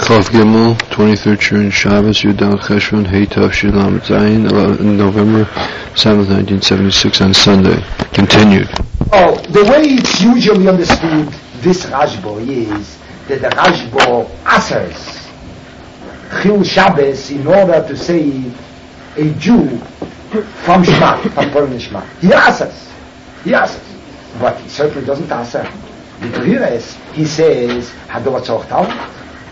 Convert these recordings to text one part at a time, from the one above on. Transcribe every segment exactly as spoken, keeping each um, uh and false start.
Chav Gimel, twenty-third Shir Shabbos, Yudal Cheshvan, Hey Tavshil Lamed Zayin, November seventh, nineteen seventy-six, on Sunday. Continued. Oh, the way it's usually understood, this Rashba is that the Rashba answers Chil Shabbos in order to save a Jew from Shema, from Purim Shema. He answers. He answers. But he certainly doesn't answer. The Torah, he says, Hadovat Tzorch Talmud.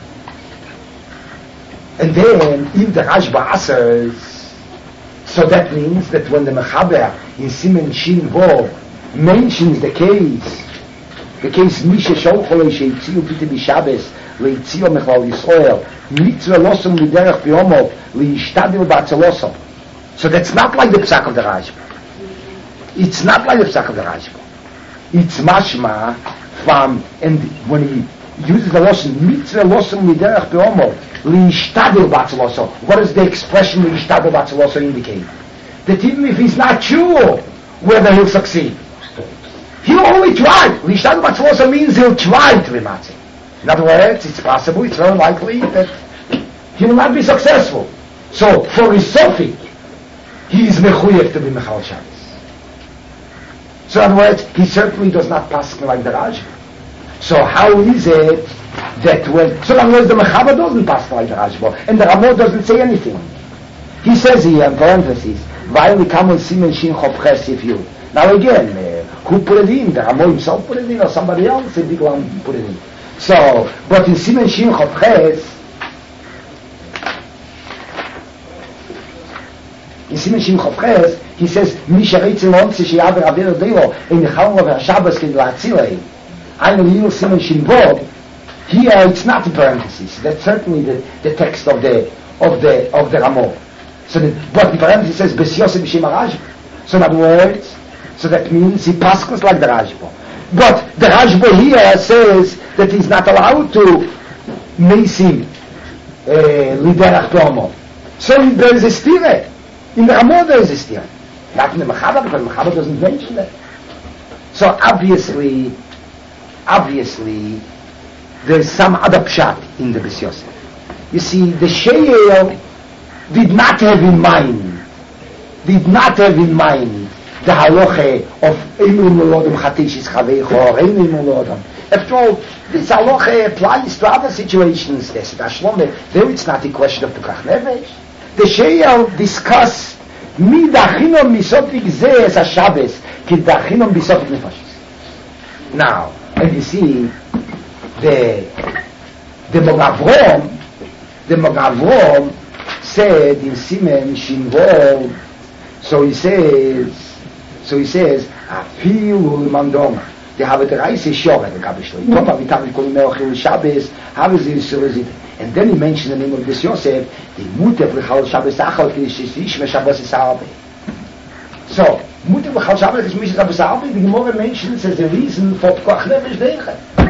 And then, if the Rashba answers, so that means that when the Mechaber in Simen Shin Vov mentions the case, the case Misha Sholcholei Sheitziu Pite B'Shabbos Leitziu Mechlal Yisrael Mitzvah Losum Liderech B'Yomov Leishtadil B'Atzelosam. So that's not like the Psak of the Rashba. It's not like the Psak of the Rashba. It's mashma from, and when he uses the Losum Mitzvah Losum Liderech B'Yomov Leishtadil B'Atzelosam, what does the expression Leishtadil B'Atzelosam indicate? That even if he's not sure whether he'll succeed, he'll only try. Lishtad Batzalosa means he'll try to be matzah. In other words, it's possible, it's very likely that he will not be successful. So, for his Sophic, he is mechuyev to be Mechal Shabbos. So, in other words, he certainly does not pass like the Rashba. So, how is it that when, so in other words, the Mechaber doesn't pass like the Rashba, and the Ramah doesn't say anything. He says here, in parentheses, Vayli Kamel Simen Shin Chopches Yifyu. Now again, uh, who put it in? The Ramah himself put it in, or somebody else? The big one put it in. So, but in Simen Shin Chopches, in Simen Shin Chopches, he says, Misha Reitzin Lonzi Sheyaver Aver Deo, in the Chalom of HaShabbos Kid La'atzilei, Ein Liyil Simen Shin Vod. Here it's not in parentheses. That's certainly the, the text of the of the of the Ramah. So, the, but in parentheses says Bes Yosef B'Shem HaRashba. So in other words, so that means he passes like the Rashba. But the Rashba here says that he's not allowed to mesim liderach tomo. So there is a stira. In the Ramah there is a stira. Not in the Mechaber, because the Mechaber doesn't mention that. So obviously, obviously, there is some other pshat in the Bes Yosef. You see, the Sheil did not have in mind, did not have in mind the halacha of Eimim Lodom Chatishis Chaveich or Eimim Lodom. After all, this halacha applies to other situations. There's the Shlomeh. There it's not a question of the Pekach Nefesh. The Sheil discussed Mi Dachinom Misopik Zeh as a Shabbos Ki Dachinom Misopik Nefashis. Now, and you see, the the Mogavrom, the Mogavrom said in Simen Shin Vov. So he says, so he says, Afilu Mandoma. They have a reise shore the Kabishlo. Topa vitam kolmeo chil Shabbos. How is it so is it? And then he mentioned the name of Bes Yosef. The muter v'chal Shabbos achal kishish me Shabbos isarbe. So muter v'chal Shabbos kishish me Shabbos isarbe. The Gemara mentions as a reason for Pekach Nefesh deicha.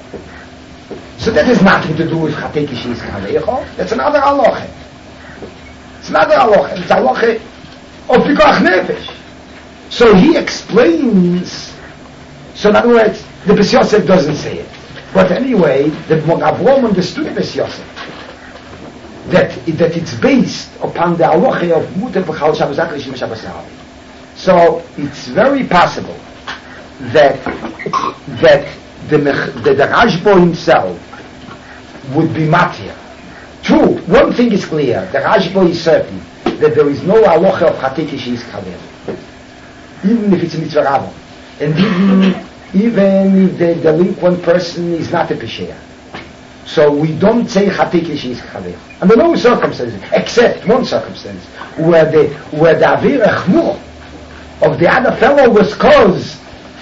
So that has nothing to do with Chatei Kishis Kaleicho. That's another halacha. It's another halacha. It's halacha of Pekach Nefesh. So he explains. So in other words, the Bes Yosef doesn't say it. But anyway, the Avrom understood Bes Yosef. That, that it's based upon the halacha of Muter B'chal Shabbos Achal Shim Shabbos Harav. So it's very possible that that the, the, the Rashba himself would be matir. True, one thing is clear, the Rashba is certain that there is no halacha of Chatei Kishis Chaver, even if it's a mitzvah rabba, and even even if the delinquent person is not a pesheya. So we don't say Chatei Kishis Chaver under no circumstances, except one circumstance where the where the avir echmur of the other fellow was caused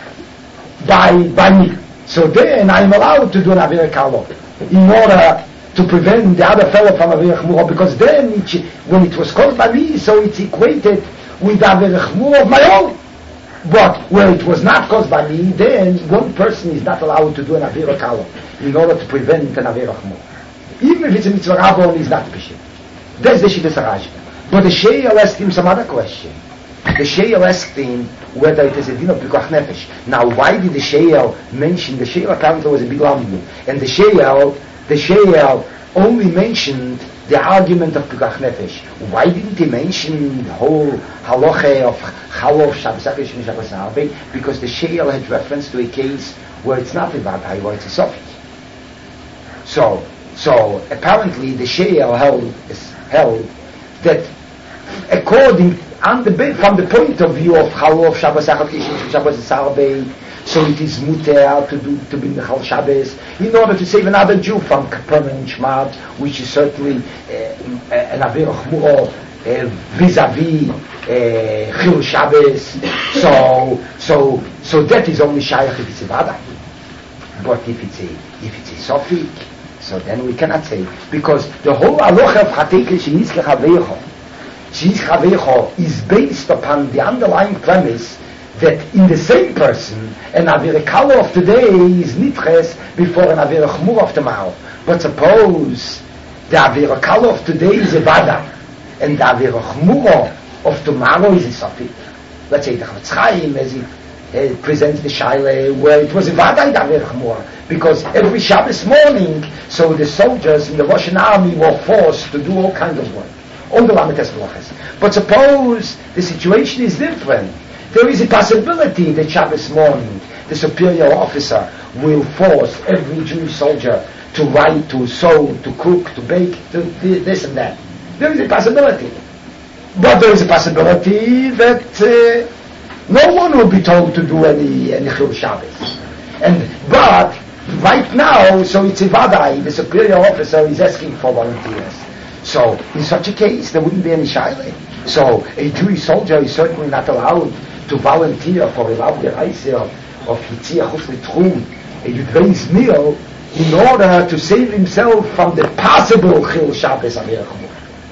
by by me. So then I am allowed to do an avir kalo in order to prevent the other fellow from avir chmura, because then it, when it was caused by me, so it's equated with the avir chmura of my own. But where it was not caused by me, then one person is not allowed to do an avir kalo in order to prevent an avir chmura, even if it's a mitzvah rabba and he's not bishit. That's the shittas Rashba. But the Sheil asked him some other question. The Sheil asked him whether it is a din of Pekach Nefesh. Now, why did the Sheil mention, the Sheil apparently was a big lambu, and the Sheil, the Sheil only mentioned the argument of Pikuach Nefesh. Why didn't he mention the whole halacha of Chalav Shabbos Achish and Shabbos Arbe? Because the Sheil had reference to a case where it's not a Vadai, where it's a Sofik. So, so apparently the Sheil held, held that according on the from the point of view of Chalav Shabbos Achish and Shabbos Arbe, so it is muter to do to be Mechal Shabbos in order to save another Jew from permanent shmat, which is certainly uh, an Avera Chmura uh, vis-a-vis uh, Chil Shabbos. So, so, so that is only Shaykh if it's a Vadai. But if it's a if it's a Sofik, so then we cannot say, because the whole halacha of Chatekel Sheizke Chavecho, Sheizke Chavecho is based upon the underlying premise that in the same person, an Avera Kala of today is nitches before an Avera Chmur of tomorrow. But suppose the Avera Kala of today is a Vada, and the Avera Chmur of tomorrow is a Sofik. Let's say the Chafetz Chaim, as it uh, presents the Shaila, where it was a Vada in the Avera Chmur, because every Shabbos morning, so the soldiers in the Russian army were forced to do all kinds of work, all the Lamites Melachos. But suppose the situation is different. There is a possibility that Shabbos morning the superior officer will force every Jewish soldier to write, to sew, to cook, to bake, to this and that. There is a possibility. But there is a possibility that uh, no one will be told to do any any Chil Shabbos. And but right now, so it's a Vadai, the superior officer is asking for volunteers. So in such a case, there wouldn't be any Shaila. So a Jewish soldier is certainly not allowed to volunteer for a Lavde Reise of Hitzia Chutz L'Tchum, a Yudvei's meal, in order to save himself from the possible Chil Shabbos Avera Chmur.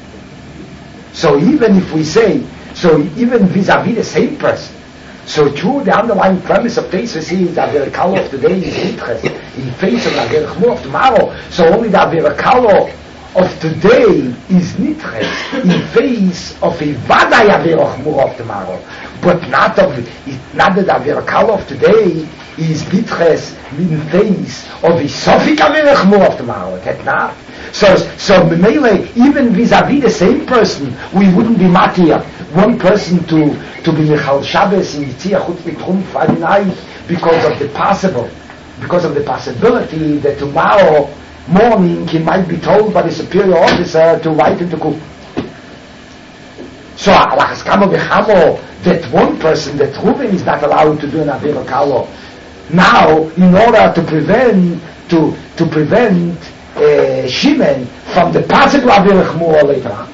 So even if we say, so even vis-a-vis the same person, so true the underlying premise of Tesis is that the Avera Kala of today is interest in face of the Avera Chmur of tomorrow, so only the Avera Kala of today is nitches in face of a Vadai Avera Chmur of tomorrow, but not of not that Avera Kala of today is nitches in face of a Sofik Avera Chmur of tomorrow. That not. So, so Memele, even vis-a-vis the same person, we wouldn't be matir one person to to be Mechal Shabbos in Yitzia Chutz L'Tchum Friday night because of the possible, because of the possibility that tomorrow morning he might be told by the superior officer to write and to cook. So alachas kamo v'chamo that one person, that Reuven is not allowed to do an Avera Kala. Now, in order to prevent to to prevent uh, Shimon from the possible Avera Chmur later on.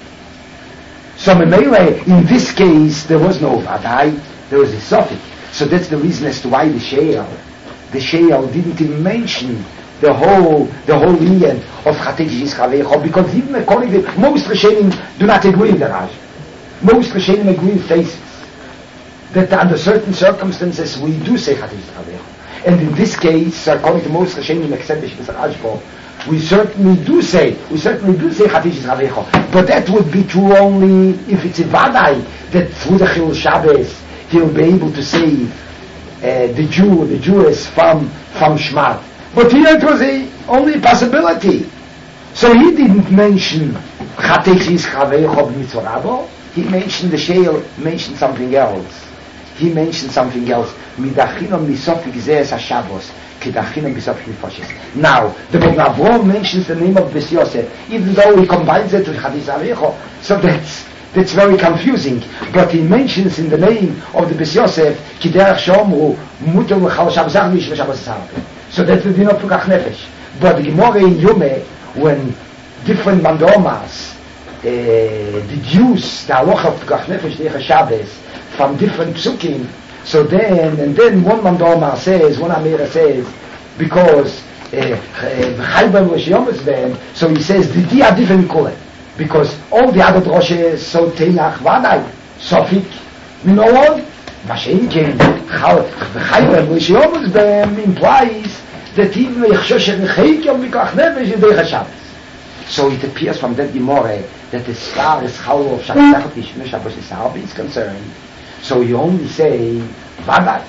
So Memele, in this case, there was no Vadai, there was a Sofik. So that's the reason as to why the Sheil, the Sheil didn't even mention the whole the whole inyan of Chatekel Sheizke Chavecho, because even according to most Rishonim do not agree with the Raj. Most Rishonim agree with Tesis that under certain circumstances we do say Chatekel Sheizke Chavecho, and in this case, according to most Rishonim except the Shmos Rajbo, we certainly do say we certainly do say Chatekel Sheizke Chavecho, but that would be true only if it's a Vadai that through the Chil Shabbos he'll be able to save uh, the Jew, the Jewess from from Shmat. But here it was a, only a possibility. So he didn't mention Chatekel Sheizke Chavecho b'mitzvah Rabo. He mentioned the Sheil, mentioned something else. He mentioned something else. Midachinam misofik zees HaShabbos, kedachinam misofik nefashis. Now, the Bogen Avraham mentions the name of Bes Yosef, even though he combines it with Chatekel Sheizke Chavecho. So that's that's very confusing. But he mentions in the name of the Bes Yosef, Kiderach Shomru, Muter Mechal Shabbos Arbish Shabbos Sarbe. So that's the din of Pikuach Nefesh. But the Gemara in Yume, when different mandomas uh, deduce the halacha of Pikuach Nefesh Deicha Shabbos from different psukim, so then, and then one mandoma says, one Amira says, because Chayban was Yomas then, so he says, the dia different kule, because all the other droshes, so Teinach Vadai, Sofik, you know what? Mashenkin, Chayban was Yomas then implies that even Yechshosh and Chaykim Pikuach Nefesh is Deicha Shabbos. So it appears from that Gemara that as far as Chal of Shabbos Shabbos Sarbe is concerned, so you only say Vadai,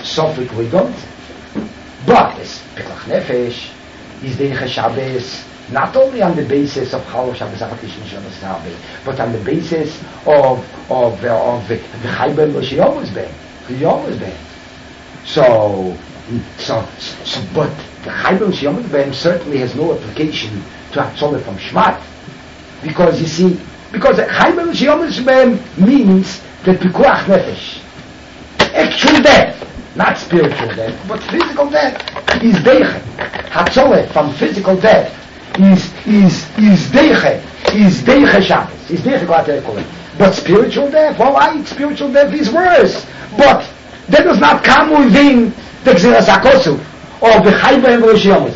Sofik we don't. But as Pikuach Nefesh is Deicha Shabbos not only on the basis of Chalav Shabbos Achad Tishrin Shabbos Harbe, but on the basis of of uh, of the Chayben L'Shiyomuz Ben, L'Shiyomuz Ben. So, so, so, but the Chayben L'Shiyomuz Ben certainly has no application to Hatzolah from Shmat, because you see, because Chayben L'Shiyomuz Ben means the Pikuach Nefesh, actual death. Not spiritual death, but physical death is deichet. Hatzolet from physical death is is is deichet, is deichet Shabbos, is deichet Galater. But spiritual death, well, I spiritual death is worse. But that does not come within the Gzeras HaKosuf or the Chayben L'Shiyomuz.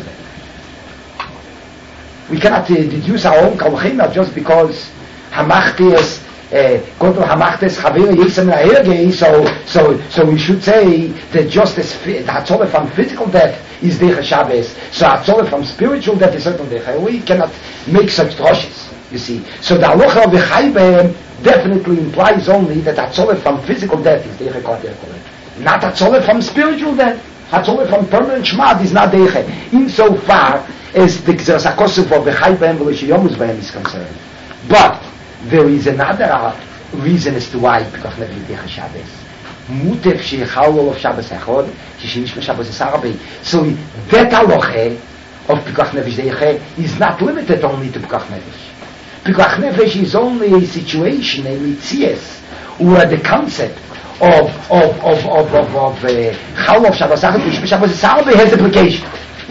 We cannot uh, deduce our own Kalchina just because Hamachti Godel Hamachtes Chavir Yisem Na'ergei, so so so we should say that just as the Hatzolah from physical death is Deicha Shabbos, so Hatzolah from spiritual death is certainly Deicha. We cannot make such droshes, you see. So the Halacha of the Chayben definitely implies only that Hatzolah from physical death is Deicha Galater, not Hatzolah from spiritual death. Hatzolah from permanent Shmad is not Deicha, insofar as the Gzeras HaKosuf of the Chayben L'Shiyomuz Ben is concerned. But there is another reason as to why Pikuach Nefesh Deicha Shabbos. Mutef sheichal of Shabbos echad, shishinish Shabbos esarbe. So that halacha of Pikuach Nefesh Deicha is not limited only to Pikuach Nefesh. Pikuach Nefesh is only a situation, a mitzias, where the concept of of of of of of chal uh, of Shabbos echad, shishinish Shabbos esarbe has application.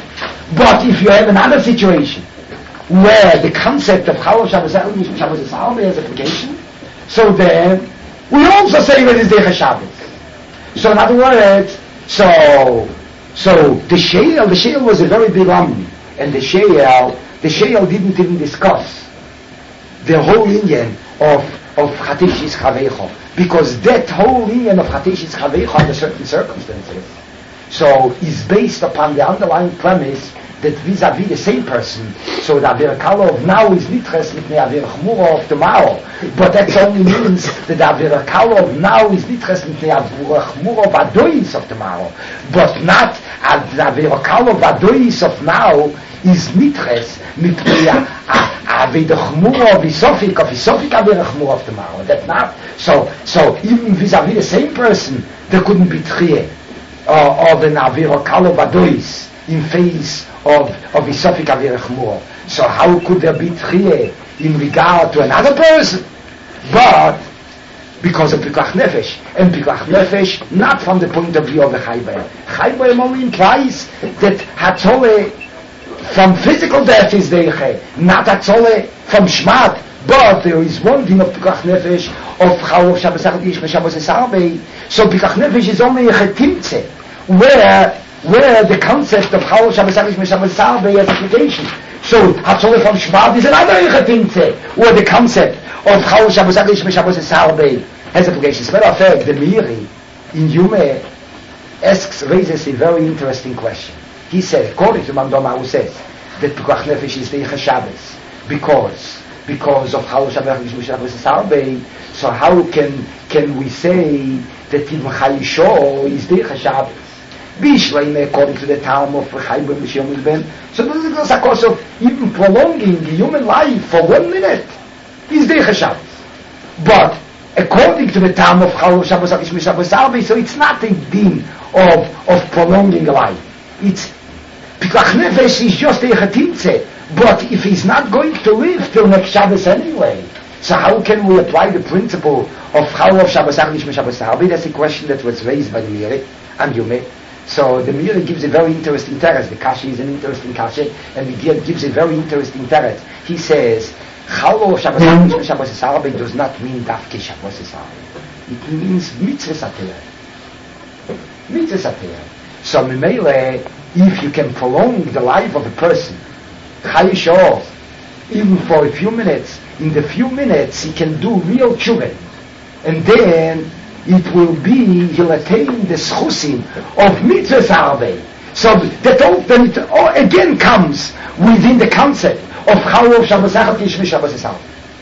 But if you have another situation where the concept of Chalav Shabbos Echad Shabbos Esarbe has application, so then we also say that it's Deicha Shabbos. So in other words, so so the Sheil, the Sheil was a very big Omni, and the Sheil, the Sheil didn't even discuss the whole Indian of of Chatishis Chavecho, because that whole Indian of Chatishis Chavecho under certain circumstances, so is based upon the underlying premise that vis-a-vis the same person, so the Avera Kala of now is nitches with the Avera Chmura of tomorrow, but that only means that the Avera Kala of now is nitches with the Avera Chmura of Adois of tomorrow, but not the Avera Kala of Adois of now is nitches with the Avera Chmura of Isofik of Isofik Avera Chmura of tomorrow. That's not so. So even vis-a-vis the same person, there couldn't be tchiyeh uh, of an Avera Kala of Adois in face of of Isofik Avera Chmura. So how could there be tchiyeh in regard to another person? But because of Pikuach Nefesh, and Pikuach Nefesh not from the point of view of the Chayben. Chayben only implies that Hatzolah from physical death is Deicha, not Hatzolah from Shmat. But there is one thing of Pikuach Nefesh of Chalav Shabbos Echad Tishrin Shabbos Esarbe. So Pikuach Nefesh is only a chetimtze, where where the concept of Chalav Shabbos Echad Shabbos Esarbe has application. So Hatzolah from Shvat is another chetimtze, where the concept of Chalav Shabbos Echad Shabbos Esarbe has application. As a matter of fact, the Meiri in Yume asks, raises a very interesting question. He said, according to Mandoma, who says that Pikuach Nefesh is Deicha Shabbos because because of Chalav Shabbos Shabbos Esarbe. So how can can we say that even Chayisho is Deicha Shabbos? Bishleim, according to the term of Chayben L'Shiyomuz Ben. So this is a cause of even prolonging the human life for one minute is Deicha Shabbos. But according to the term of Chalav Shabbos Shabbos Esarbe, so it's not a din of of prolonging life. It's Pikuach Nefesh is just a chetimtze, but if he's not going to live till next Shabbos anyway, so how can we apply the principle of Chalav Shabbos Shabbos Esarbe? That's a question that was raised by the Meiri and Yume. So the Meiri gives a very interesting teretz. The Kashi is an interesting Kashi, and the Gid gives a very interesting teretz. He says, Chalav Shabbos Shabbos Esarbe does not mean Dafke Shabbos Esarbe. It means Mitzvah Sateh. Mitzvah Sateh. So Mimele, if you can prolong the life of a person, Chayishor, even for a few minutes, in the few minutes he can do real tshuva, and then it will be, he'll attain the schusim of mitzvah sarbe. So that all, then it all again comes within the concept of Chalav Shabbos Echad Tishrin Shabbos Esarbe.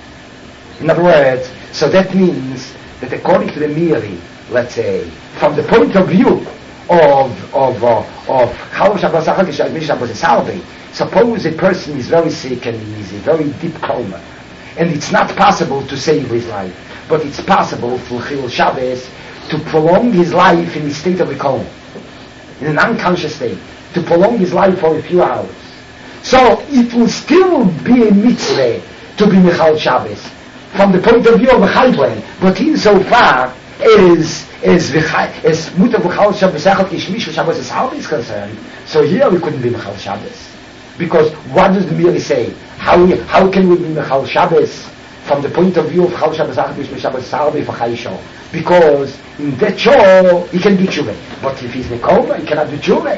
In other words, so that means that according to the Meiri, let's say, from the point of view of of uh, of Chalav Shabbos Echad Tishrin Shabbos Esarbe, suppose a person is very sick and he's in a very deep coma, and it's not possible to save his life, but it's possible for Chil Shabbos to prolong his life in a state of a coma, in an unconscious state, to prolong his life for a few hours. So it will still be a mitzvah to be Michal Shabbos from the point of view of a Chayben, but insofar as as as Mutter Michal Shabbos Echad Kishmish Shabbos is how is concerned, so here we couldn't be Michal Shabbos. Because what does the Miri say? How how can we be Michal Shabbos from the point of view of Chal Shabbos Echad Kishmish Shabbos Sarbe for Chayisho? Because in that show he can do tshuva, but if he's in a coma he cannot do tshuva.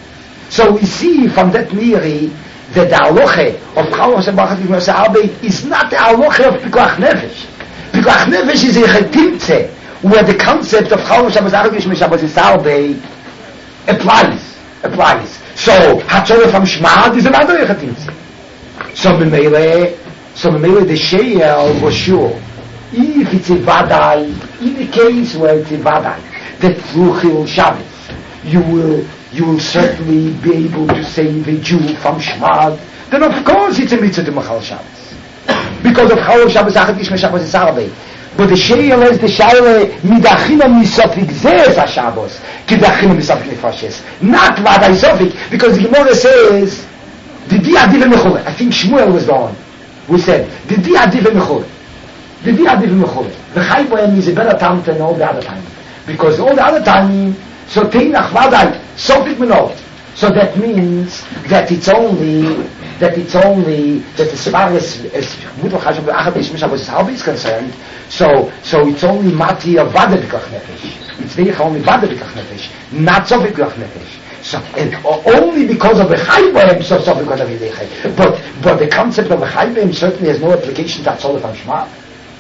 So we see from that Miri that the halacha of Chal Shabbos Echad Kishmish Sarbe is not the halacha of Pikuach Nefesh. Pikuach Nefesh is a chetimtze, where the concept of Chal Shabbos Echad Kishmish Shabbos Sarbe applies. applies. So Hatzorah from Shmad is another chetimtze. So Memele, so Memele the Sheil was sure. If it's a Vadai, in the case where it's a Vadai, that through Chil Shabbos, you will, you will certainly be able to save a Jew from Shmad, then of course it's a mitzvah to Mechal Shabbos. Because of Chal Shabbos Echad Kishmish Shabbos is Sarbe. But the Sheil is the Sheil, Midachina Misofik Zeh HaShabbos, Kidachina Misofik Nefashes. Not Vadai Sofik, because the Gemara says, the Di Adiv Mechule. I think Shmuel was the one who said, the Di Adiv Mechule. The Di Adiv Mechule. The Chayben is a better time than all the other time. Because all the other time, so Teinach Vadai, Sofik Menot. So that means that it's only, that it's only, that as far as, as Mutter Chashav Echad Kishmish Shabbos Sarbe is concerned, so, so it's only Mati of Vada B'kach Nefesh. It's very only Vada B'kach Nefesh, not Sofik B'kach Nefesh. So, and only because of the Chayben, so Sofik B'kach Nefesh. But, but the concept of the Chayben certainly has no application to Hatzorah from Shmad.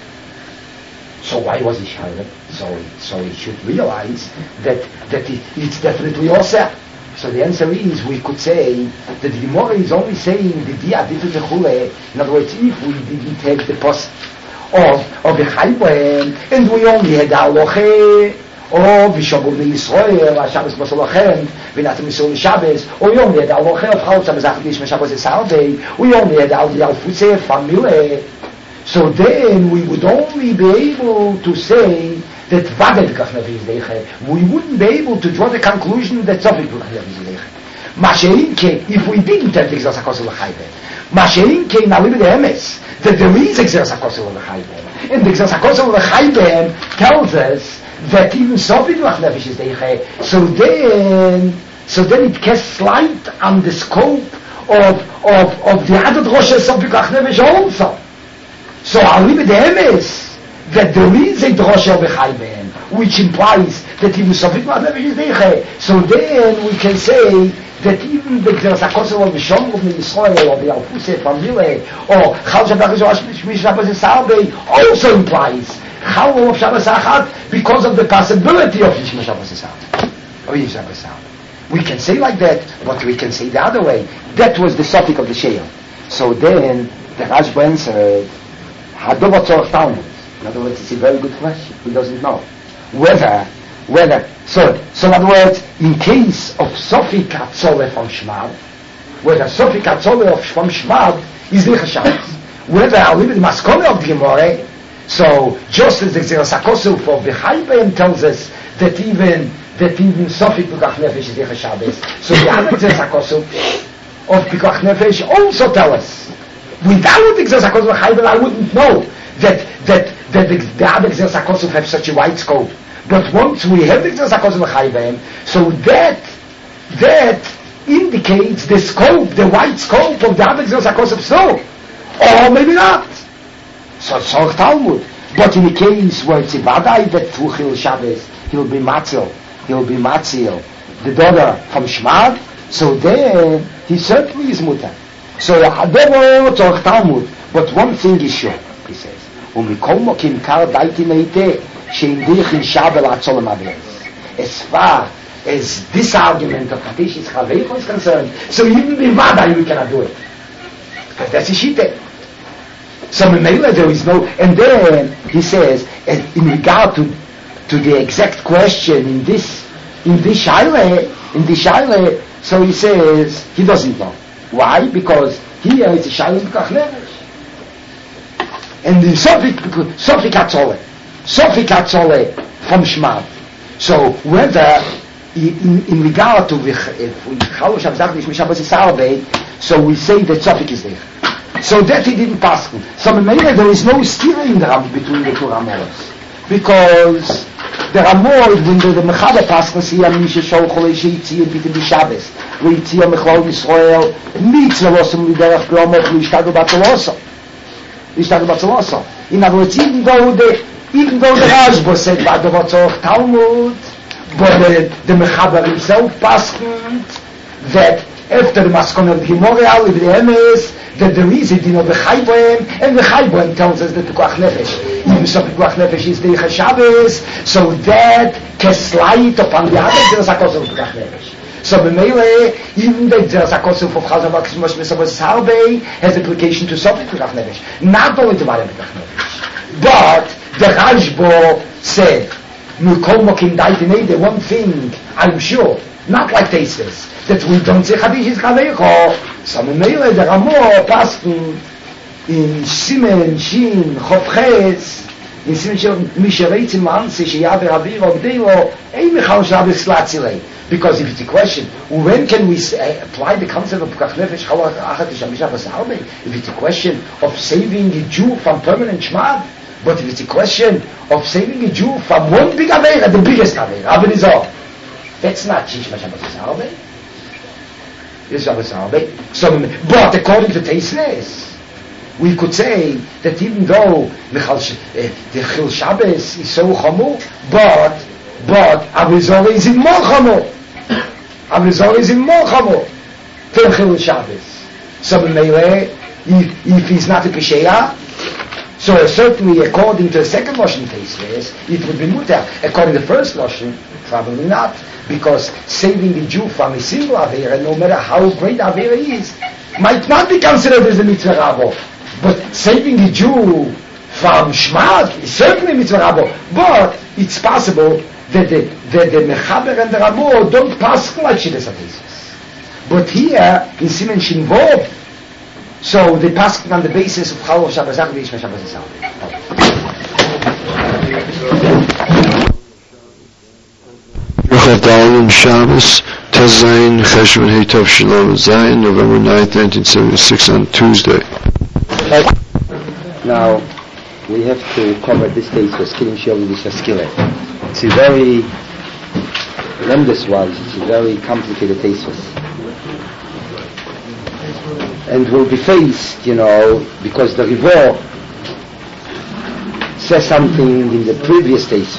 So why was he Shayla? So, so he should realize that, that it, it's definitely also. So the answer is, we could say that the Gemara is only saying the Di Adiv Zechule. In other words, if we didn't take the post of of the Chayben, and we only had the Halacha of Vishabul Yisrael, Shabbos Masolachem, V'natam Yisrael Shabbos, or we only had the Halacha of Chal Shabbos Echad Kishmish Shabbos Sarbe, we only had the Alfutze Famile. So then we would only be able to say that Vadai B'kach Nefesh is Deiche. We wouldn't be able to draw the conclusion that Sofik B'kach Nefesh is Deiche. Masha'inke, if we didn't have the Gzeras HaKosel L'Chayben, Masha'inke, now live in the Emes, that there is a Gzeras HaKosel L'Chayben. And the Gzeras HaKosel L'Chayben tells us that even Sofik B'kach Nefesh is Deiche. So then, so then it casts light on the scope of, of, of the other droshes of B'kach Nefesh also. So I'll leave it the Emes, that there is a drosha of a Chayben, which implies that even Sofik B'kach Nefesh is Deiche. So then we can say that even the Gzeras HaKosel of the Shom of the Yisrael, or the Alfuse Famile, or Chal Shabbos Kishmish Shabbos Sarbe, also implies Chal of Shabbos Echad because of the possibility of Kishmish Shabbos Sarbe, or Kishmish Shabbos Sarbe. We can say like that, but we can say the other way. That was the Sofik of the Sheil. So then the Rashba answered, Hadover Tzorach Talmud. In other words, it's a very good question. Who doesn't know? Whether, whether, so, so in other words, in case of Sofik Hatzorah from Shmad, whether Sofik Hatzorah from Shmad is Deiche Shabbos. Whether I live in the Maskone of the Gemara, so just as the Gzeras HaKosel for the Chayben tells us that even, that even Sofik B'kach Nefesh is Deiche Shabbos, so the other Gzeras HaKosel of B'kach Nefesh also tell us. Without the Gzeras HaKosel Chayben, I wouldn't know that, that, that the, the other Gzeras HaKosel have such a wide scope. But once we have the Gzeras HaKosel Chayben, so that, that indicates the scope, the wide scope of the other Gzeras HaKosel so. Or maybe not. So Tzorach Talmud. But in the case where it's a Vadai that through Chil Shabbos, he'll be Matzil, he'll be Matzil, the daughter from Shmad, so there, he certainly is Mutter. So Hadover Tzorach Talmud. But one thing is sure, he says, ומכל מוקים קר דייתי נהיטה שאינדיך in Shabbat Atzolam Adres. As far as this argument of Katishis Chaveiko is concerned, so even in Vada you cannot do it. Because that's a Shite. So Memela there is no, and then he says, in regard to to the exact question in this in this Shaila, in this Shaila, so he says he doesn't know. Why? Because here it's a Shalim Pekach Nefesh. And the Sofik, Sofik Hatzole, Sofik Hatzole from Shmad. So whether in, in regard to the Chalosh Shabbos Shabbos Isarbe, so we say that Sofik is there. So that he didn't pass. So maybe there is no steer in the Ram between the two Ramos. Because the Ramor, when the Mechaber passes, he am Misha Shol Cholei Sheitzi and Bitte B'Shabbos. Weitzi am Mechlol Yisrael, Mitzvah Losam Liderach B'Omer, Lishtadu Batzaloso. Lishtadu Batzaloso. In other words, even though the, even though the Rashba said, Vadovatzorach Talmud, but the, the Mechaber himself passed that after the Maskon of Gimorial, with the Emes, that there is a din of the Chaybohem, and the Chaybohem tells us that the Pekuach Nefesh, even so the Pekuach Nefesh is the Shabbos, so that can slide upon the other Zeras HaKosov of Pekuach Nefesh. So B'meile, even the Zeras HaKosov of Chazal Bakis Moshe Mesavos Harbe has application to Sofik Pekuach Nefesh, not only to Vayim Pekuach Nefesh. But the Rashbo said, Mikol Mokim Daitinei, the one thing, I'm sure, not like Teisves, that we don't say Chadish is Chavecho. So B'meile, the Ramor passed in Simen, Shin, Chopches, in Simen Shin, Mishareitzim Anse, Sheyaver Avir, Ogdeiro, Ein Mechal Shabbos Slatzilei. Because if it's a question, when can we say, apply the concept of Pekuach Nefesh, if it's a question of saving a Jew from permanent Shmad, but if it's a question of saving a Jew from one big Aveira, the biggest Aveira, Avin is all. That's not Shish Shabbos Harbe. It's Shabbos Harbe. So, but according to Teisnes, we could say that even though the Chil Shabbos is so chamur, but but Avizor is in more chamur. Avizor is in more chamur than Chil Shabbos. So, if, if he's not a Pesheya, so certainly according to the second Lashon Teisnes, it would be mutar. According to the first Lashon, probably not. Because saving the Jew from a single Avera, no matter how great Avera is, might not be considered as a mitzvah rabo. But saving the Jew from Shmad is certainly a mitzvah rabo. But it's possible that the, that the Mechaber and the Rabo don't pass like Shidduch HaTeisus. But here, in Simen Shin Vov, so they pass on the basis of Chalosh Shabbos Shabbos Shabbos Dalim Shabbos, Tezayin Cheshvan Heitov Shalom Zayin, November ninth, nineteen seventy-six, on Tuesday. Now, we have to cover this case for Skilim Shalom Vishaskile. It's a very, tremendous-wise, it's a very complicated case. And will be faced, you know, because the Rivor says something in the previous case,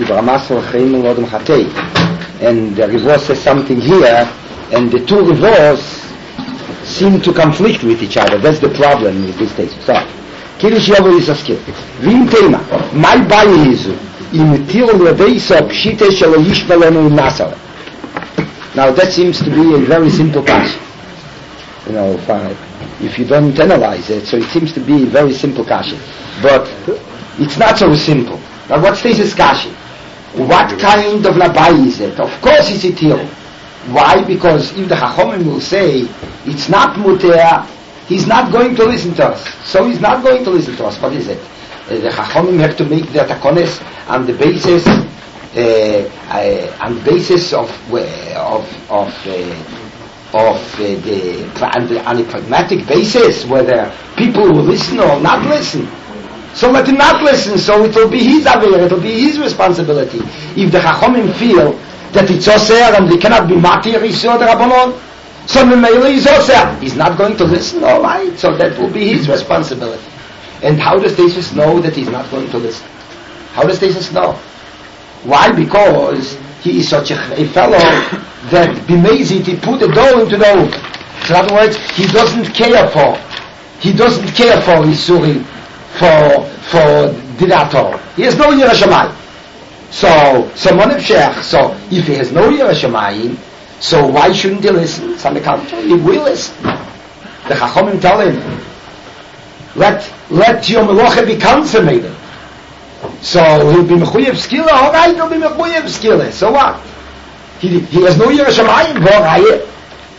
and the Rivor says something here, and the two Rivors seem to conflict with each other. That's the problem with this case. So, Kirish Yavo is a skill. Vim Tema, my Bayi is in Tir Leveisa Pshite Shalo Yishvalenu in Nasar. Now that seems to be a very simple question. You know, if, I, if you don't analyze it, so it seems to be a very simple question. But it's not so simple. Now what stays is kashi? What kind of labai is it? Of course it's a tir. Why? Because if the Chachomim will say it's not muter, he's not going to listen to us. So he's not going to listen to us. What is it? Uh, the Chachomim have to make the takones on the basis uh, uh, on the basis of uh, of of uh, of uh, the on, the on a pragmatic basis, whether people will listen or not listen. So let him not listen, so it will be his avera, it will be his responsibility. If the Chachomim feel that it's osir and they cannot be matir Yisro the Rabbanon, so the Meili is osir. He's not going to listen, all right, so that will be his responsibility. And how does Tesis know that he's not going to listen? How does Tesis know? Why? Because he is such a, a fellow that b'mezid he put a dough into the hook. So in other words, he doesn't care for, he doesn't care for Yisurim, for for Didator. He has no Yirah Shamayim. So, so Monef Shech, so if he has no Yirah Shamayim, so why shouldn't he listen? So on the contrary, he will listen. The Chachomim tell him, let, let your Meloche be consummated. So he'll be Mechuyev Skila, alright, he'll be Mechuyev Skila. So what? He, he has no Yirah Shamayim, alright.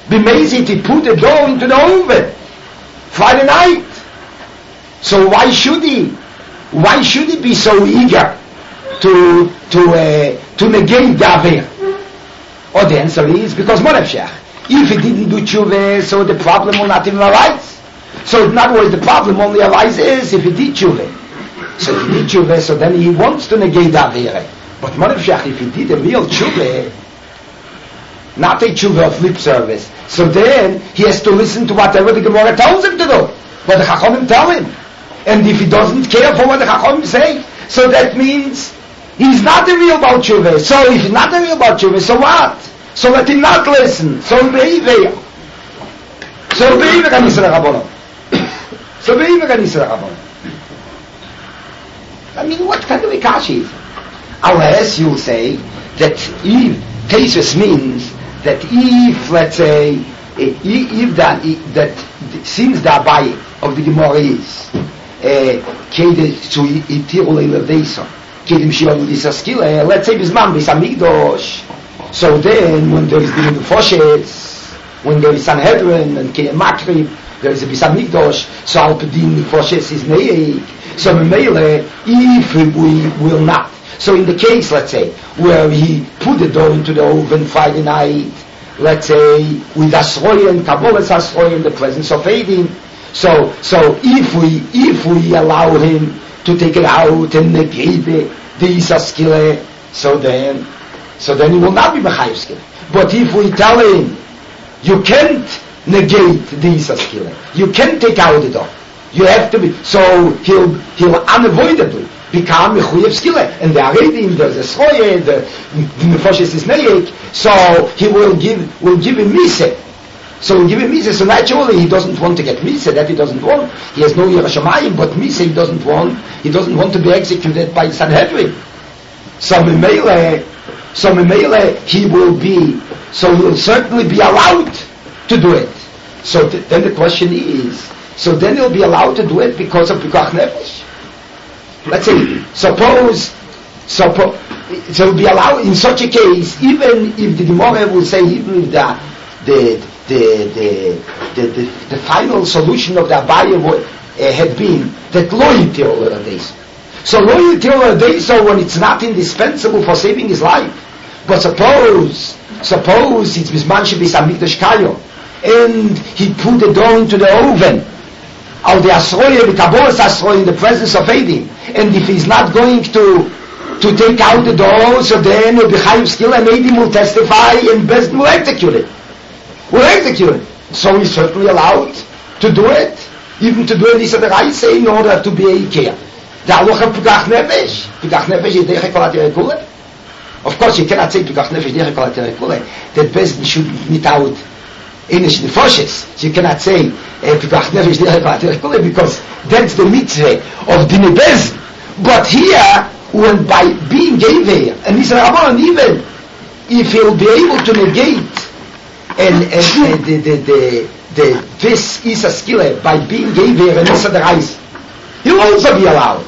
B'mezit, he put the dough into the oven Friday night. So why should he? Why should he be so eager to to uh, to negate the Avera? Or the answer is because Monefshech. If he didn't do tshuva, so the problem will not even arise. So in other words, the problem only arises if he did tshuva. So if he did tshuva, so then he wants to negate the Avera. But Monefshech, if he did a real tshuva, not a tshuva of lip service, so then he has to listen to whatever the Gemara tells him to do, what the Chachamim tell him. And if he doesn't care for what the Chachamim say, so that means he's not a real Baal Tshuva. So if he's not a real Baal Tshuva, so what? So let him not listen. So be'iveh. So be'iveh kan Yisrael Rabbanon. So be'iveh kan Yisrael Rabbanon. I mean, what kind of a kashi is it? Unless you say that if Tesis means that if, let's say, if, if that, if that since the Abaye of the Gemara is Kede zu Itirul Eleveson, Kedim Shion Disaskile, let's say Bisman Bisamigdosh, so then when there is the Nefoshes, when there is Sanhedrin and Kede Makrib, there is a Bisamigdosh, so Alpedin Nefoshes is Neik, so Memele, if we will not. So in the case, let's say, where he put the dough into the oven Friday night, let's say, with Asroy and Kabbalas Asroy in the presence of Eidim, so, so if we, if we allow him to take it out and negate the Isaskile, so then, so then he will not be Mechayev Skile. But if we tell him, you can't negate the Isaskile, you can't take out the dough, you have to be, so he'll, he'll unavoidably become Mechayev Skile, and the Aredim, there's a Sroye, the Nefoshes is Neik, so he will give, will give him Miseh. So we give him Misa, so naturally he doesn't want to get Misa, that he doesn't want. He has no Yirah Shamayim, but Misa he doesn't want. He doesn't want to be executed by Sanhedrin. So Memele, so Memele, he will be, so he will certainly be allowed to do it. So th- then the question is, so then he'll be allowed to do it because of Pikuach Nefesh. Let's say, suppose, suppo- so he'll be allowed, in such a case, even if the Gemara will say, even if the, the, The, the, the, the, the final solution of the Abaye uh, had been that loyalty over the days. So loyalty over the days, so when it's not indispensable for saving his life. But suppose, suppose it's Bisman Shebis Hamikdash Kayo, and he put the dough into the oven, al the Asroye, the Kabbalas Asroye, in the presence of Eidim, and if he's not going to to take out the dough, so then he'll be Chayiv Skile, and Eidim will testify, and Beis Din will execute it. Will execute it. So he's certainly allowed to do it, even to do it, he said, I say, in order to be a Ikea. The halacha Pikuach Nefesh. Pikuach Nefesh is Derech Kol HaTorah Kule. Of course, you cannot say Pikuach Nefesh Derech Kol HaTorah Kule. That Beis Din should meet out Einish Nefoshes. So you cannot say Pikuach Nefesh Derech Kol HaTorah Kule, because that's the mitzvah of Dine Beis Din. But here, when by being Gever, and Yisrael Rabbanon, even if he'll be able to negate and, and, and the, the, the, the, this is a skill by being Gever and Issa the Reis, he'll also be allowed.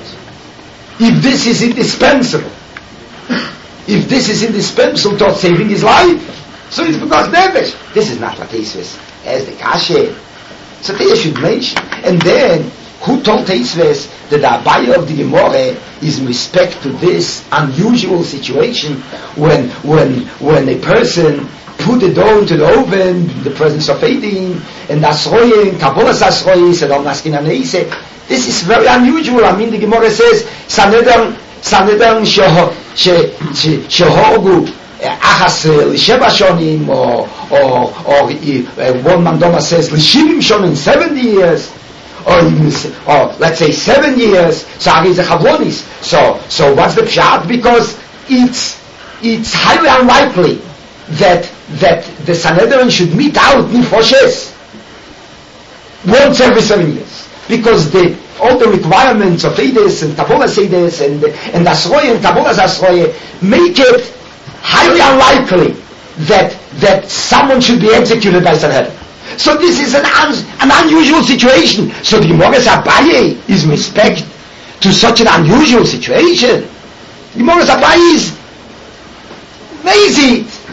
If this is indispensable, if this is indispensable to saving his life, so it's because Nefesh. This is not what Teisves as the Kashe. So they should mention. And then, who told Teisves that the Abaye of the Gemara is in respect to this unusual situation when when when a person put the dough into the oven in the presence of Eidim and Asroye and Kabbalas Asroye said Al Naskin Aneise. This is very unusual. I mean, the Gemara says Sanhedrin Sanhedrin Shehogu Achas L'Sheva Shonim, or or or one Mandoma says L'Shivim Shonim, seventy years, or or let's say seven years. So Ari is a Chavonis. So so what's the pshat? Because it's it's highly unlikely that that the Sanhedrin should meet out Nefoshes once every seven years, because the all the requirements of Eides and Kabbalas Eides and and Asroye and Kabbalas Asroye make it highly unlikely that that someone should be executed by Sanhedrin. So this is an un, an unusual situation. So the Gemara's Abaye is in respect to such an unusual situation. The Gemara's Abaye is lazy.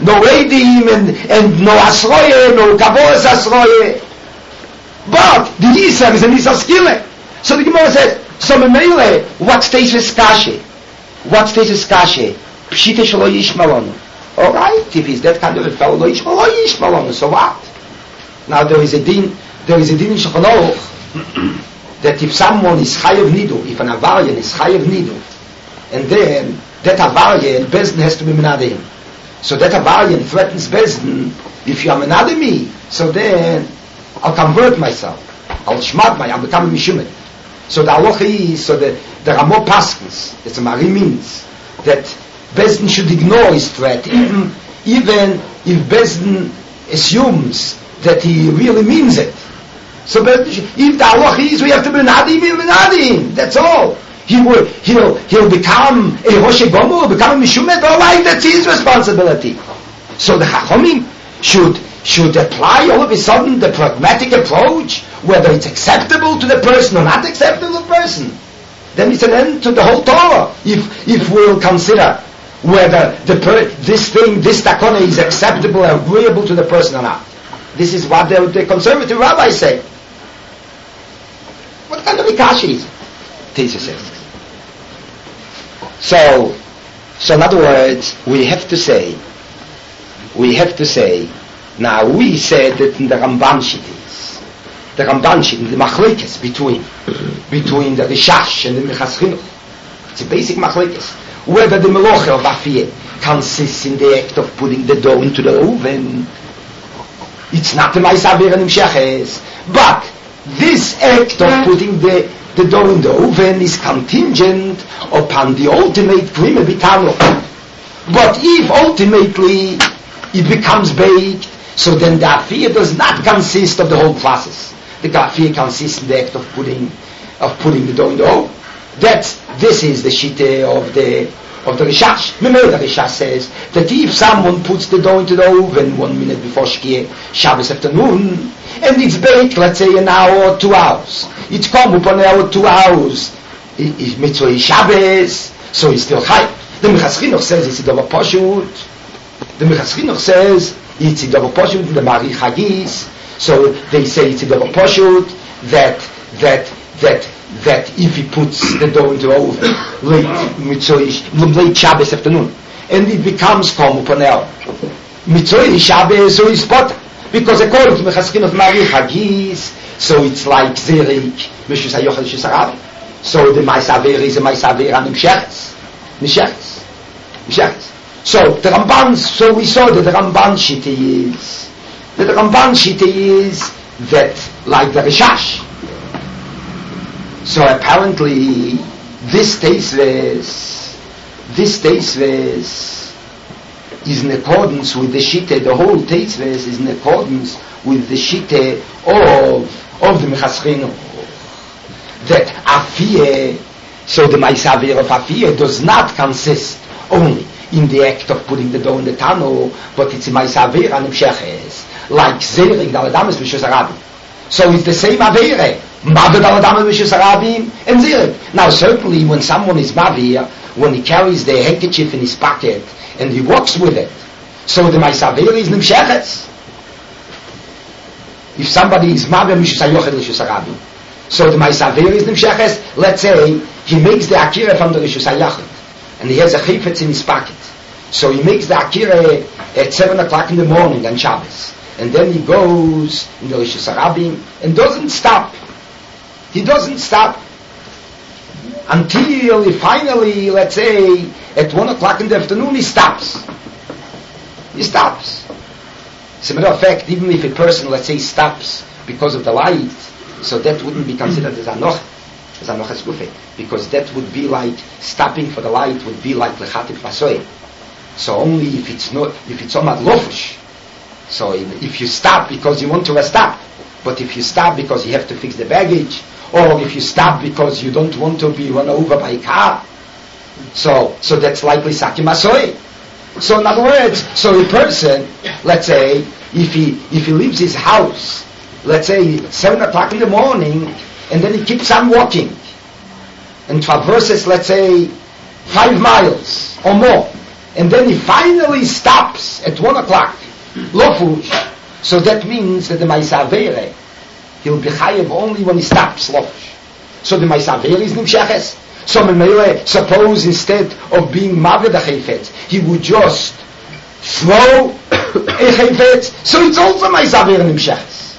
no Edim, and, and no Asroye, no Kavoras Asroye. But the Yisrael is an Yisrael Skile. So the Gemara says, so Memele, what stays with Kashe? What stays with Kashe? Pshite Shalo Yishmalonu. Alright, if he's that kind of a fellow, Lo Yishmalonu, so what? Now there is a din, there is a din in Shulchan Aruch, that if someone is Chayav Nidu, if an Avarian is Chayav Nidu, and then that Avarian, Bezdin has to be Menadeh him. So that Avarian threatens Bezdin, if you are Menadeh me, so then I'll convert myself. I'll shmad my, I'll become a Mishumet. So the halacha is, so the, the Ramo Paskins, that's a Mari means, that Bezdin should ignore his threat, even, even if Bezdin assumes that he really means it. So if the halacha is, we have to be Menadim, we'll Menadim, that's all. He will, he'll, he'll become a Rosh Gomer, become a Mishumet, all right, that's his responsibility. So the Chachomim should, should apply all of a sudden the pragmatic approach, whether it's acceptable to the person or not acceptable to the person. Then it's an end to the whole Torah. If, if we'll consider whether the per, this thing, this takona is acceptable and agreeable to the person or not. This is what the, the conservative rabbis say. What kind of a kasha is it? Teacher says. So, so in other words, we have to say, we have to say, now we said that in the Ramban Shittis, the Ramban Shittis, the machlekes between, between the Rishash and the Minchas Chinuch, it's a basic machlekes, whether the melocha of Afiyeh consists in the act of putting the dough into the oven. It's not the Ma'asaver and Imsheches, but this act of putting the, the dough in the oven is contingent upon the ultimate Krima Bitano. But if ultimately it becomes baked, so then the Afiyeh does not consist of the whole process. The Afiyeh consists in the act of putting of putting the dough in the oven. That's, this is the shite of the of the Rishash. Remember, the Rishash says that if someone puts the dough into the oven one minute before Shkia, Shabbos afternoon, and it's baked, let's say an hour or two hours, it's come upon an hour or two hours, it's mitzvah Shabbos, so it's still high. The Minchas Chinuch says it's a davar pashut. The Minchas Chinuch says it's a davar pashut, the Mari Chagis, so they say it's a davar pashut, that, that, that, that if he puts the dough into the oven late, late Shabbos afternoon, and it becomes kom upon el mitzvah Shabbos, so it's pot, because according to Minchas Chinuch Mari Chagis, so it's like Zerik Mishus HaYochel Shus HaRabi. So the Ma'asaver is a Ma'asaver and Imsheches, Misheches, Misheches. So the Ramban, so we saw that the Ramban shita is that the Ramban shita is that like the Rishash. So apparently, this Teisves, this Teisves is in accordance with the Shitte, the whole Teisves is in accordance with the Shitte of, of the Minchas Chinuch. That Afiyeh, so the Ma'asaver of Afiyeh does not consist only in the act of putting the dough in the Tano, but it's a Ma'asaver and Imsheches, like Zerik, Daladamas, Mishus HaRabi. So it's the same Avere. And now certainly when someone is Mavir, when he carries the handkerchief in his pocket and he walks with it, so the Ma'asaver is Nimsheches. If somebody is Mavir, Mishus HaYochel Rishus HaRabi, so the Ma'asaver is Nimsheches. Let's say he makes the Akira from the Rishus HaYochel and he has a chifetz in his pocket, so he makes the Akira at seven o'clock in the morning on Shabbos, and then he goes in the Rishus HaRabi and doesn't stop. He does't stop until he finally, let's say, at one o'clock in the afternoon, he stops. He stops. As a matter of fact, even if a person, let's say, stops because of the light, so that wouldn't be considered as anoch, as anochas gufe, because that would be like stopping for the light would be like lechatif masoy. So only if it's not, if it's omad lofush. So if you stop because you want to stop, but if you stop because you have to fix the baggage, or if you stop because you don't want to be run over by a car, so so that's likely sakim asoy. So in other words, so a person, let's say, if he if he leaves his house, let's say seven o'clock in the morning, and then he keeps on walking, and traverses, let's say, five miles or more, and then he finally stops at one o'clock, lofush. So that means that the Maisavere, he'll be chayev only when he stops lofush. So the Maisavere is nimsheches. So Memele, suppose instead of being Maved a Chayfetz, he would just throw a Chayfetz, so it's also Maisavere nimsheches.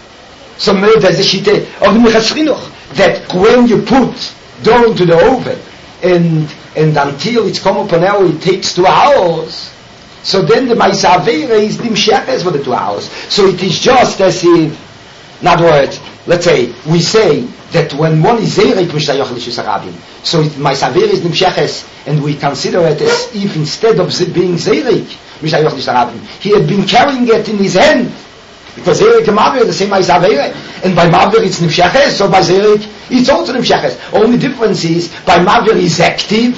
So Memele, there's a shite of Minchas Chinuch, that when you put dough into the oven, and and until it's come up an hour, it takes two hours, so then the Maisavere is nimsheches for the two hours. So it is just as if, in other words, let's say, we say that when one is Zerik, Mishtayach Lishus Arabim, so it, Maisavere is nimsheches, and we consider it as if instead of being Zerik, Mishtayach Lishus Arabim, he had been carrying it in his hand, because Zerik and Maver are the same Maisavere, and by Maver it's nimsheches, so by Zerik it's also nimsheches. Only difference is, by Maver is active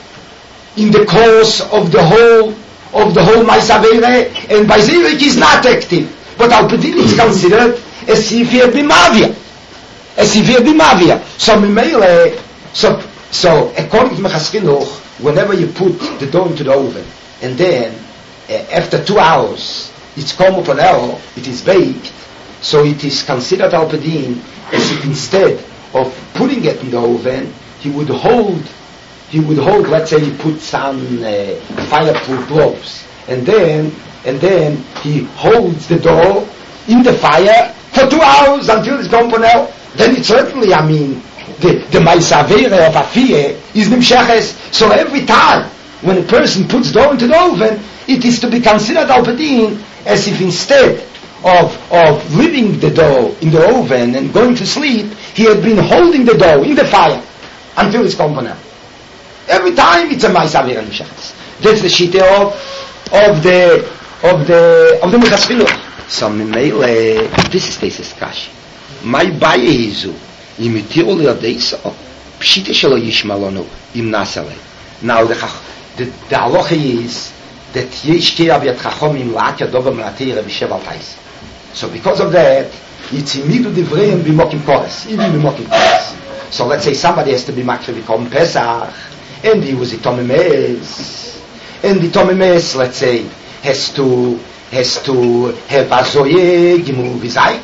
in the course of the whole of the whole Maisavere, and by Zerik is not active. But Al Pedin is considered as if he had been Mavir. As if he had been Mavir. So Mimele, so so according to Minchas Chinuch, whenever you put the dough into the oven, and then uh, after two hours it's come up an hour, it is baked, so it is considered Al Pedin as if instead of putting it in the oven, he would hold he would hold, let's say he put some uh, fireproof gloves, and then and then he holds the dough in the fire for two hours until it's gone for now. Then it certainly, I mean, the the Maisavere of Afiyeh is nimsheches. So every time when a person puts dough into the oven, it is to be considered al pedin as if instead of of leaving the dough in the oven and going to sleep, he had been holding the dough in the fire until it's gone for now. Every time it's a Maisavere nimsheches. That's the shite of of the of the of the Minchas Chinuch. So Mimele, this is this kashi. My baye izu imitirol yadeisa pshite shelo yishmalonu im nasale. Now the the the halacha is that yishke avyat chachomim la'akya dover ma'atira b'sheval tais. So because of that, it's imidu divreim b'mokim kores, even b'mokim kores. So let's say somebody has to be makre b'kom Pesach, and he was a tomemes, and the tomemes, let's say, has to has to have azoye gimu v'zay.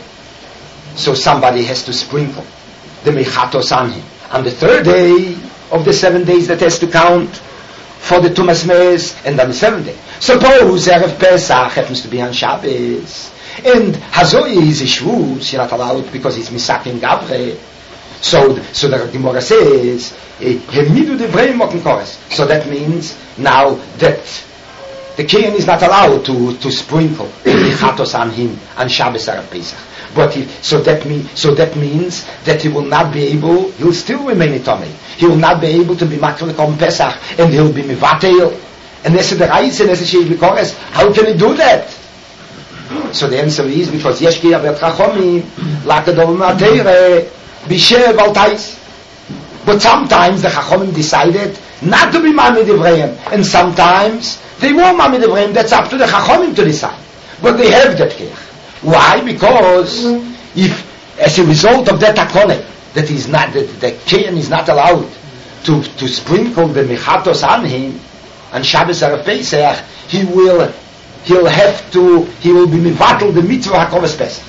So somebody has to sprinkle the mechatos on him. On the third day of the seven days that has to count for the Tumas Mes, and on the seventh day. Suppose Erev Pesach happens to be on Shabbos, and Hazoye is a Shvus, you're not allowed because he's Misakim Gavre. So, so the Gemara says, Hemidu Devrei Mokim Kores. So that means now that the Kohen is not allowed to, to sprinkle the mechatos on him on Shabbos Erev Pesach. But he, so that mean, so that means that he will not be able, he'll still remain a Tomei. He will not be able to be maklik on Pesach, and he'll be mivatel. And this is the Reis, and this is the Sheiv. How can he do that? So the answer is because Yeshki Avet Chachomim Lakadov Matere Bishev Altais. But sometimes the Chachomim decided not to be Mamid Ivreim, and sometimes they were Mamid Ivreim. That's up to the Chachomim to decide. But they have that care. Why? Because if, as a result of that akone, that is not that the Kohen is not allowed to to sprinkle the mechatos on him on Shabbos Erev Pesach, he will he'll have to he will be mivatel the mitzvah hakovas Pesach.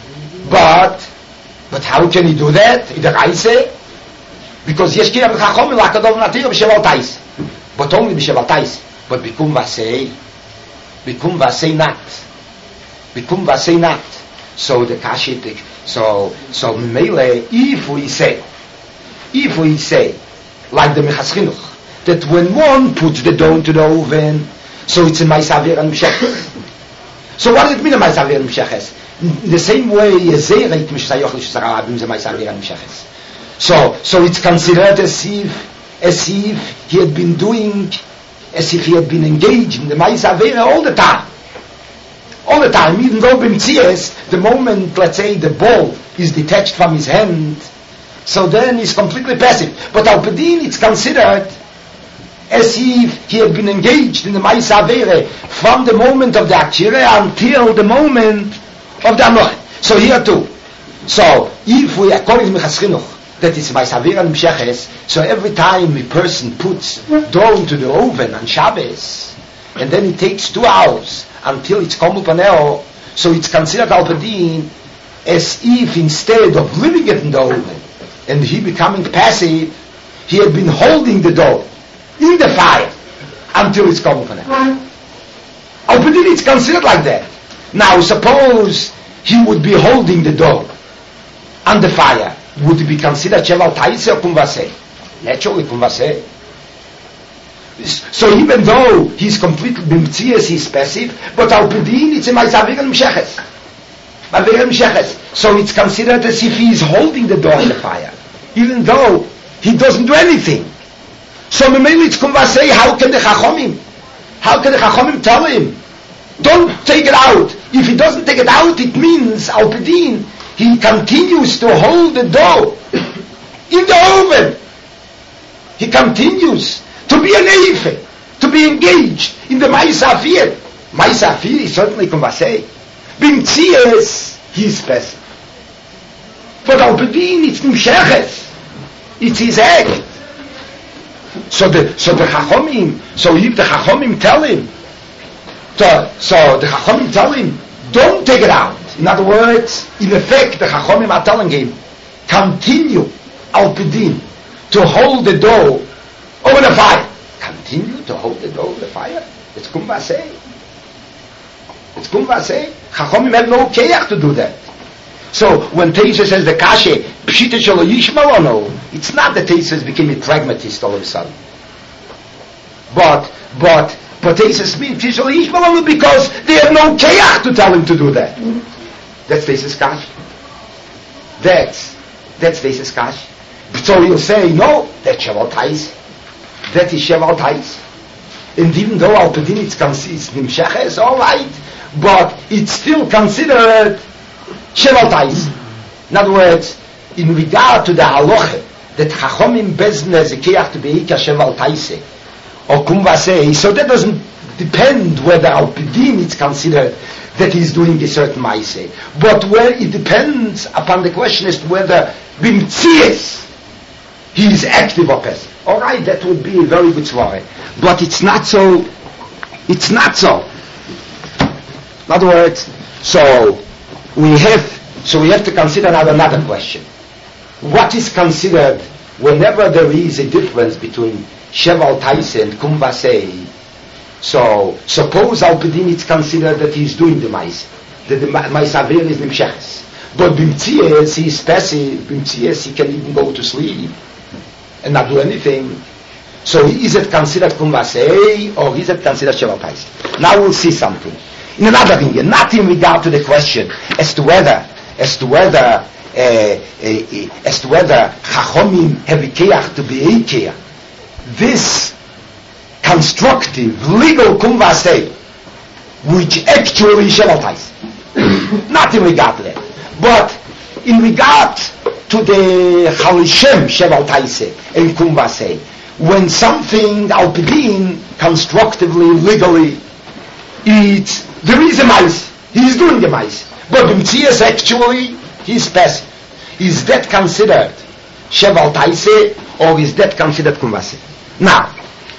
But but how can he do that? In the Reise, because yesh kiyam chachom lakadov natir b'sheval tais, but only b'sheval tais. But bikum vasei, bikum vasei not. Bikum vasei not. So the kashit, so so mele, if we say, if we say, like the Minchas Chinuch, that when one puts the dough into the oven, so it's a Maisavir and Msheches. So what does it mean a Maisavir and Msheches? In the same way, a Zeireit Mishtayoch L'Shusarabim is a Maisavir and Msheches. So so it's considered as if as if he had been doing, as if he had been engaged in the Maisavir all the time. All the time, even though b'mtzias, the moment, let's say, the ball is detached from his hand, so then he's completely passive. But al pedin, it's considered as if he had been engaged in the Ma'isa Avere from the moment of the Akira until the moment of the Amor. So here too. So, if we, according to Minchas Chinuch, that is by Savir and Msheches, so every time a person puts dough into the oven on Shabbos, and then it takes two hours until it's Komul Paneo, so it's considered Al-Padin as if instead of leaving it in the oven, and he becoming passive, he had been holding the dough in the fire until it's Komul Paneo. Al-Padin it's considered like that. Now suppose he would be holding the dough on the fire, would it be considered Sheval Taise or Kumvaseh? Naturally Kumvaseh. So even though he's completely bimtzias, he's passive, but al pedin it's a ma'asavir msheches. Ma'asavir msheches. So it's considered as if he is holding the door in the fire, even though he doesn't do anything. So Memeli it's Kumvaseh, how can the Chachomim? How can the Chachomim tell him? Don't take it out. If he doesn't take it out, it means al pedin he continues to hold the dough in the oven. He continues to be an eife, to be engaged in the Ma'asafir. Ma'asafir is certainly Kumvaseh. Bimtzias, he is passive. But al pedin it's Nimsheches. It's his act. So the so the Chachomim, so if the Chachomim tell him, to, so the Chachomim tell him, don't take it out. In other words, in effect, the Chachomim are telling him, continue, al pedin, to hold the dough over the fire. Continue to hold the dough over the fire? It's Kumvaseh. It's Kumvaseh. Chachomim have no keach to do that. So when Teisa says the kashe, pshita shelo yishma or no, it's not that Teisa became a pragmatist all of a sudden. But, but, but Teisa means pshita shelo yishma or no because they have no keach to tell him to do that. That's Teisa's kash. That's, that's Teisa's kash. So he'll say, no, that's Sheval Taise. That is Sheval Taise. And even though Al Pedin it's considered Nimsheches, all right, but it's still considered Sheval Taise. In other words, in regard to the halacha that Chachomim Bezin has a keach to be Ika Sheval Taise or Kumvaseh, so that doesn't depend whether Al Pedin it's considered that he's doing a certain Maaseh. But where it depends upon the question as to whether Bimtzias he is active or passive. Alright, that would be a very good svara. But it's not so, it's not so. In other words, so we have, so we have to consider now another question. What is considered whenever there is a difference between Sheval Taise and Kumvaseh? So, suppose al pedin it's considered that he's doing the mais, that the Ma'asavir is Nimsheches. But Bimtzias, he is passive, Bimtzias, he can even go to sleep and not do anything. So is it considered Kumvaseh or is it considered Sheval Taise? Now we'll see something. In another thing, not in regard to the question as to whether, as to whether, uh, uh, uh, as to whether Chachomim have a keach to be a keach. This constructive, legal Kumvaseh, which actually is Sheval Taise. Not in regard to that. But in regard to the Chalishem Sheval Taise and Kumvaseh, when something al pedin constructively, legally, it's, there is a mice, he is doing the mice, but Bimtzias actually, he is passive. Is that considered Sheval Taise or is that considered Kumvaseh? Now,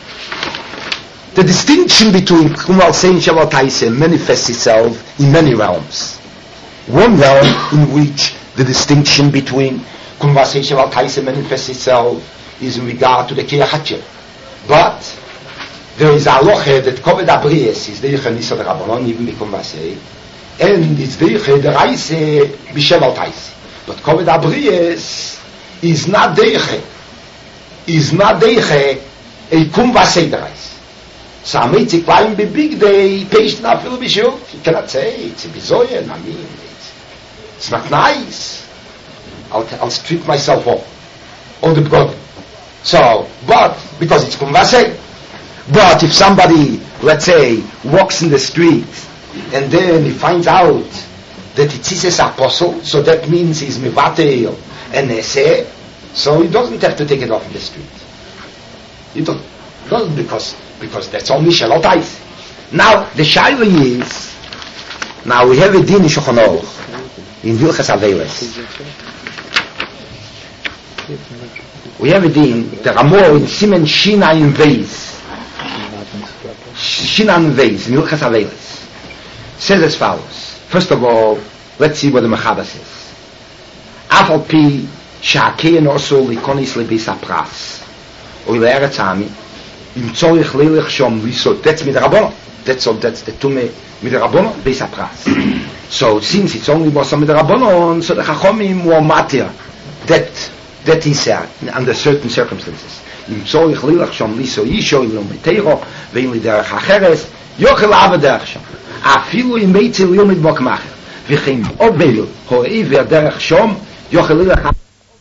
the distinction between Kumvaseh and Sheval Taise manifests itself in many realms. One realm in which the distinction between Kumvaseh and Sheval Taise manifests itself is in regard to the Kiyah Hatcher. But there is a halacha that Koved Abrius is Deiche Nisa de Rabbanon, even by Kumvaseh, and it's Deiche de Reise by Sheval Taise. But Koved Abrius is not Deiche, is not Deiche a Kumvaseh de Reise. So I made it climb the big day, patient not feel bishul. You cannot say it's a bizoyan. I mean, it's, it's not nice. I'll, I'll strip myself off on the God. So, but because it's Kumvaseh. But if somebody, let's say, walks in the street and then he finds out that it's his apostle, so that means he's mivatel and eseh, so he doesn't have to take it off in the street. He don't, doesn't because. Because that's only Sheval Taise. Now, the shaila is, now we have a din in Shulchan Aruch, in Hilchas Averos. We have it in the Ramor in Simen Shina in Veis. Shina in Veis, in Hilchas Avelis. Says as follows. First of all, let's see what the Mechaber says. Afal pi sha'akein oso likonis lebis apras. Oy le'eretz ami. Im tzorich leilich shom lisot. That's mit Rabbonon. That's all, that's the tume mit Rabbonon, bis apras. So since it's only was mit Rabbonon, so the Chachomim were matir. That that is uh, under certain circumstances. Im tzorich leilich shom liso yisho im lo meteiro ve'im liderach acheres yochel avederach shom. Afilu im meitzi liyomid bokmacher. V'chein obel ho'ei v'derach shom yochel leilich.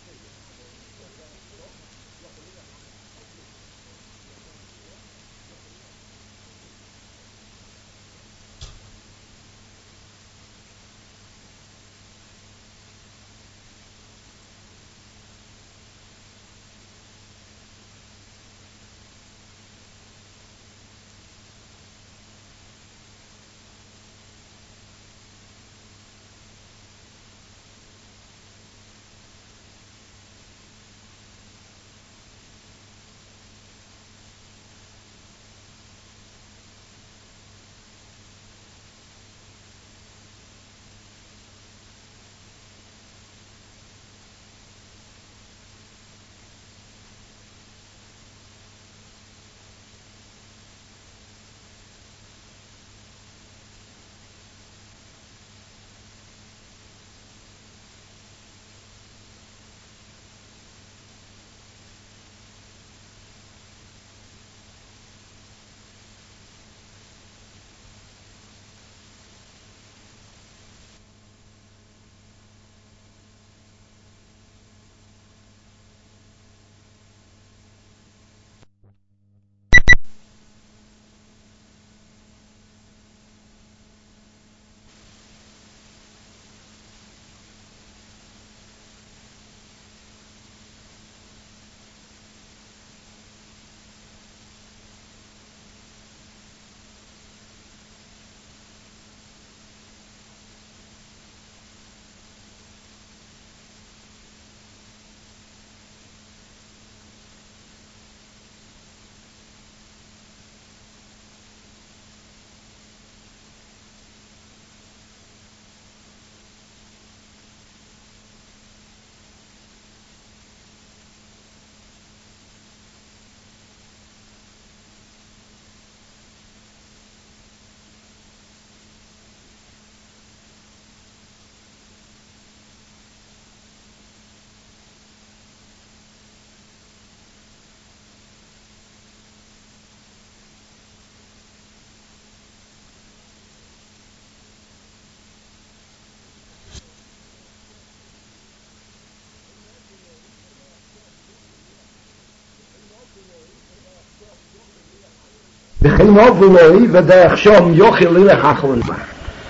וכן אובלוי ודרך שום יוכל לילך אחרון מה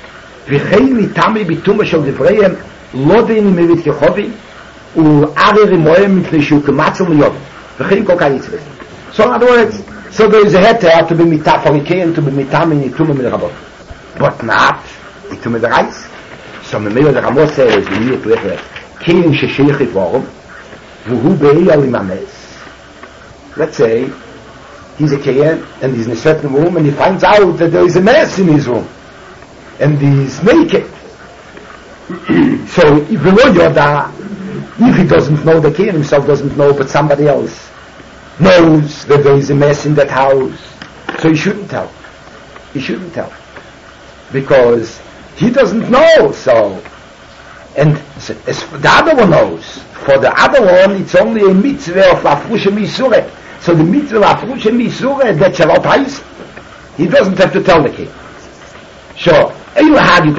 וכן ניתמי ביטומה של דבריהם לא דיינים מבית יחובי וערר מוהם מפני שהוא כמצל מיוב וכן כל כך יצבס. So in other words, so there is a heter to be metaphoricated to be metami nituma midrabot, but not nituma derais. So memelo the Ramos says we need to have kein sheshich forum who bei al imames. Let's say he's a Kayan and he's in a certain room and he finds out that there is a mess in his room and he's naked. So if if he doesn't know, the Kayan himself doesn't know, but somebody else knows that there is a mess in that house, so he shouldn't tell. He shouldn't tell because he doesn't know. So, and as the other one knows, for the other one it's only a mitzvah of afrusha misure. So the mitzvah of afrusha misure that Shabbat Hais, he doesn't have to tell the king. So, in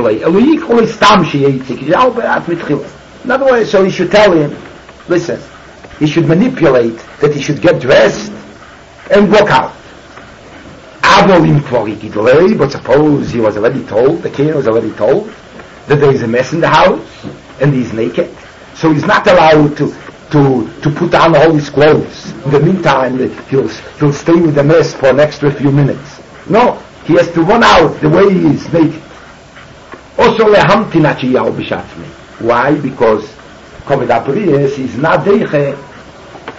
other words, so he should tell him, listen, he should manipulate that he should get dressed and walk out. But suppose he was already told, the king was already told that there is a mess in the house and he's naked, so he's not allowed to to to put on all his clothes. In the meantime, he'll he'll stay with the mess for an extra few minutes. No, he has to run out the way he is naked. Also, why? Because Kovid Abrius is not deiche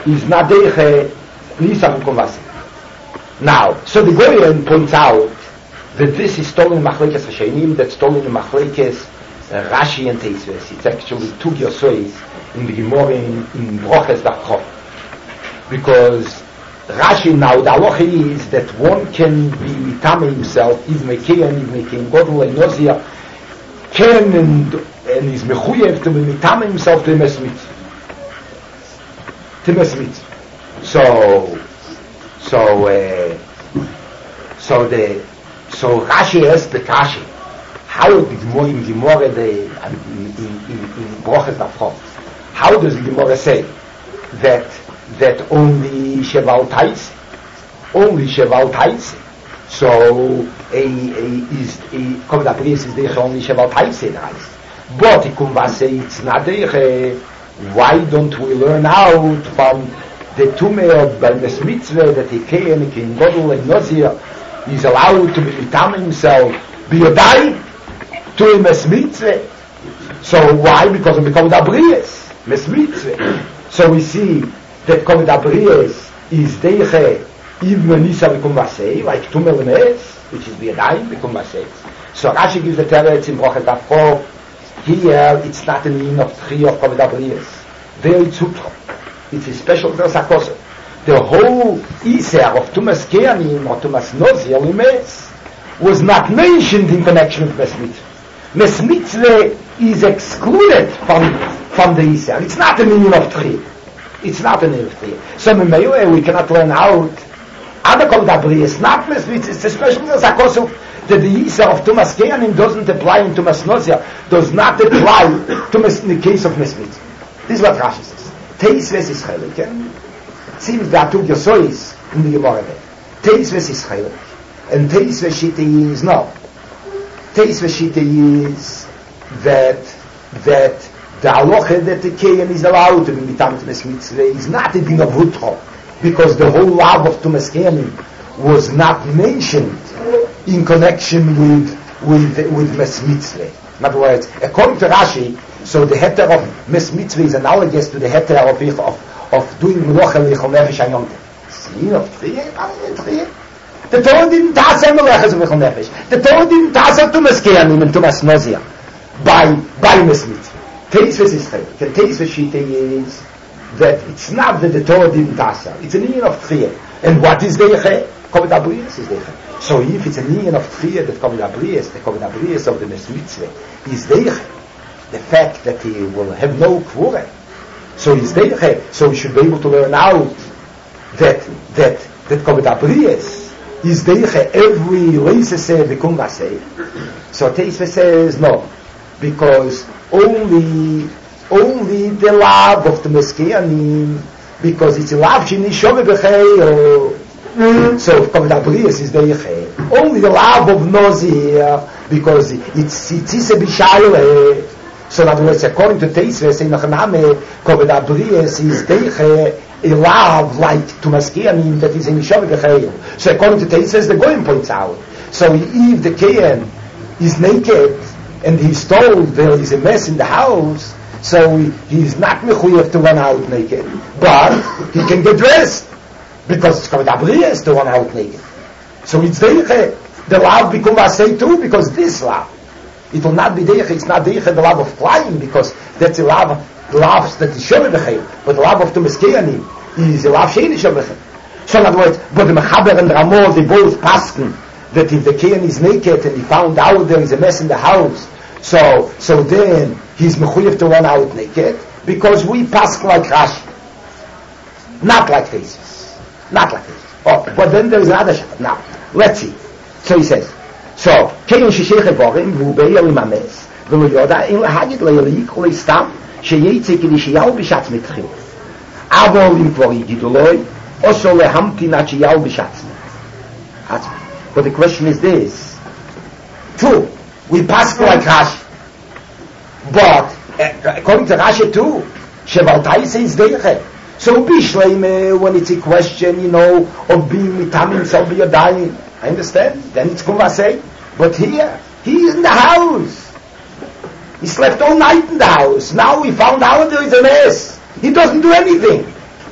is not deiche Nisa Kumvase. Now, so the Goyen points out that this is stolen in Machlekes Hashanim, that's stolen in Machlekes uh, Rashi and Teisves. It's actually two Yosois in the Gemara in, in Broches Dachov. Because Rashi now, the halacha is that one can be mitame himself, is mekein, is mekein, godel and nozia, can and, and is mechuyev to be mitame himself to mesmit. To mesmit. So, so, uh, so the, so Rashi asked the Kashi, how did the Gemara in Gemara the in in in Broches Dachov? How does the Gemara say that that only Sheval Tais, only Sheval Tais? So a, a is a come that place is there only Sheval Tais in Tais. But it can say it's not there. Why don't we learn out from the Tumeh by the mitzvah that he came in Godel and Nozir is allowed to be mitam himself be a die to him as mitzvah. So why? Because it becomes abrius mes mitzvah. So we see that Komet Abrius is deiche even Nisa become Vasei, like Tumel Mes, which is Biyadayim, become Vasei. So Rashi gives the teretz in Broches Dachov. Here it's not an in of three of Komet Abrius. There it's Hutro. It's a special Versakosov. The whole Iser of Tumas Keanim or Tumas Nozi or Mes was not mentioned in connection with Mes Mitzvah. Mes Mitzvah is excluded from, from the Iser. It's not a meaning of three. It's not an Irfti. So in Meyoe we cannot learn out other Kol Dabri is not Mesvitz, it's a special Zakosuf that the Yisa of Tumas Keanim doesn't apply in Tumas Nozia, does not apply to mes, in the case of Mesvitz. This is what Rashi says. Teisves is Chaylik. It seems that two Yosois in the Gemara there. Teisves is Chaylik. And Teisves Shita is no. Teisves Shita is that that the halacha that the Keyan is allowed to be mitam Tumas Mitzvah is not a din of Hutro, because the whole love of Tumas Keyanim was not mentioned in connection with with with Mes Mitzvah. In other words, according to Rashi, so the heter of Mes Mitzvah is analogous to the heter of of, of doing Melocha Lichol Nefesh Hayom. See, of three, the Torah didn't tasa Melechas Lichol Nefesh. The Torah didn't tasa Tumas Keyanim and Tumas Nozia by by Mes Mitzvah. Teisves is Chaylik. The Teisves Shita is that it's not that the Torah didn't tasa. It's an union of Tchiyah. And what is Deiche? Kovet Abrius is Deiche. So if it's an union of Tchiyah that Kovet Abrius, the Kovet Abrius of the Mes Mitzvah is Deiche, the fact that he will have no Kvure, so he's Deiche, so we should be able to learn out that that that Kovet Abrius is Deiche every Leisese Bekum Vasei. So Teisves says no, because only only the love of the Meskeanim, because it's a love she nishove b'chei, so Kovet Abrius is the Yechei. Only the love of Nozir, because it's it's a b'shayle. So in other words, according to Teisves in Nachname, Kovet Abrius is the Yechei, a love like to Meskeanim that is a nishove b'chei. So according to Teisves, the Goyim points out. So if the Keyan is naked and he's told there is a mess in the house, so he, he's not mechuyev to run out naked, but he can get dressed because it's Kovet Abrius to run out naked. So it's deiche. The love become asay too, because this love, it will not be deiche. It's not deiche the love of flying, because that's a love, love that is shoveh b'chayim. But the love of the Meskeanim is a love shein shoveh b'chayim. So in other words, but the Mechaber and Ramah, they both pasken that if the Keyan is naked and he found out there is a mess in the house, so so then he's mechuyev to run out naked, because we pass like Rashi, not like this, not like this. Oh, but then there is another shot. Now let's see. So he says, so Keyan shishei chevorim v'ubei elimames v'lo yoda in lahagid le'yalik u'le'stam sheyetze k'lishiyahu b'shatz mitchil avol im kvar yigidoloi oso lehamtin at sheyahu b'shatz. But the question is this: true, we pass like Rashi, but uh, according to Rashi too, Sheval Tais is Deiche. So Bishleim, when it's a question, you know, of being mitam himself be dying, I understand. Then it's Kumvasei. But here, he is in the house. He slept all night in the house. Now we found out there is a mess. He doesn't do anything.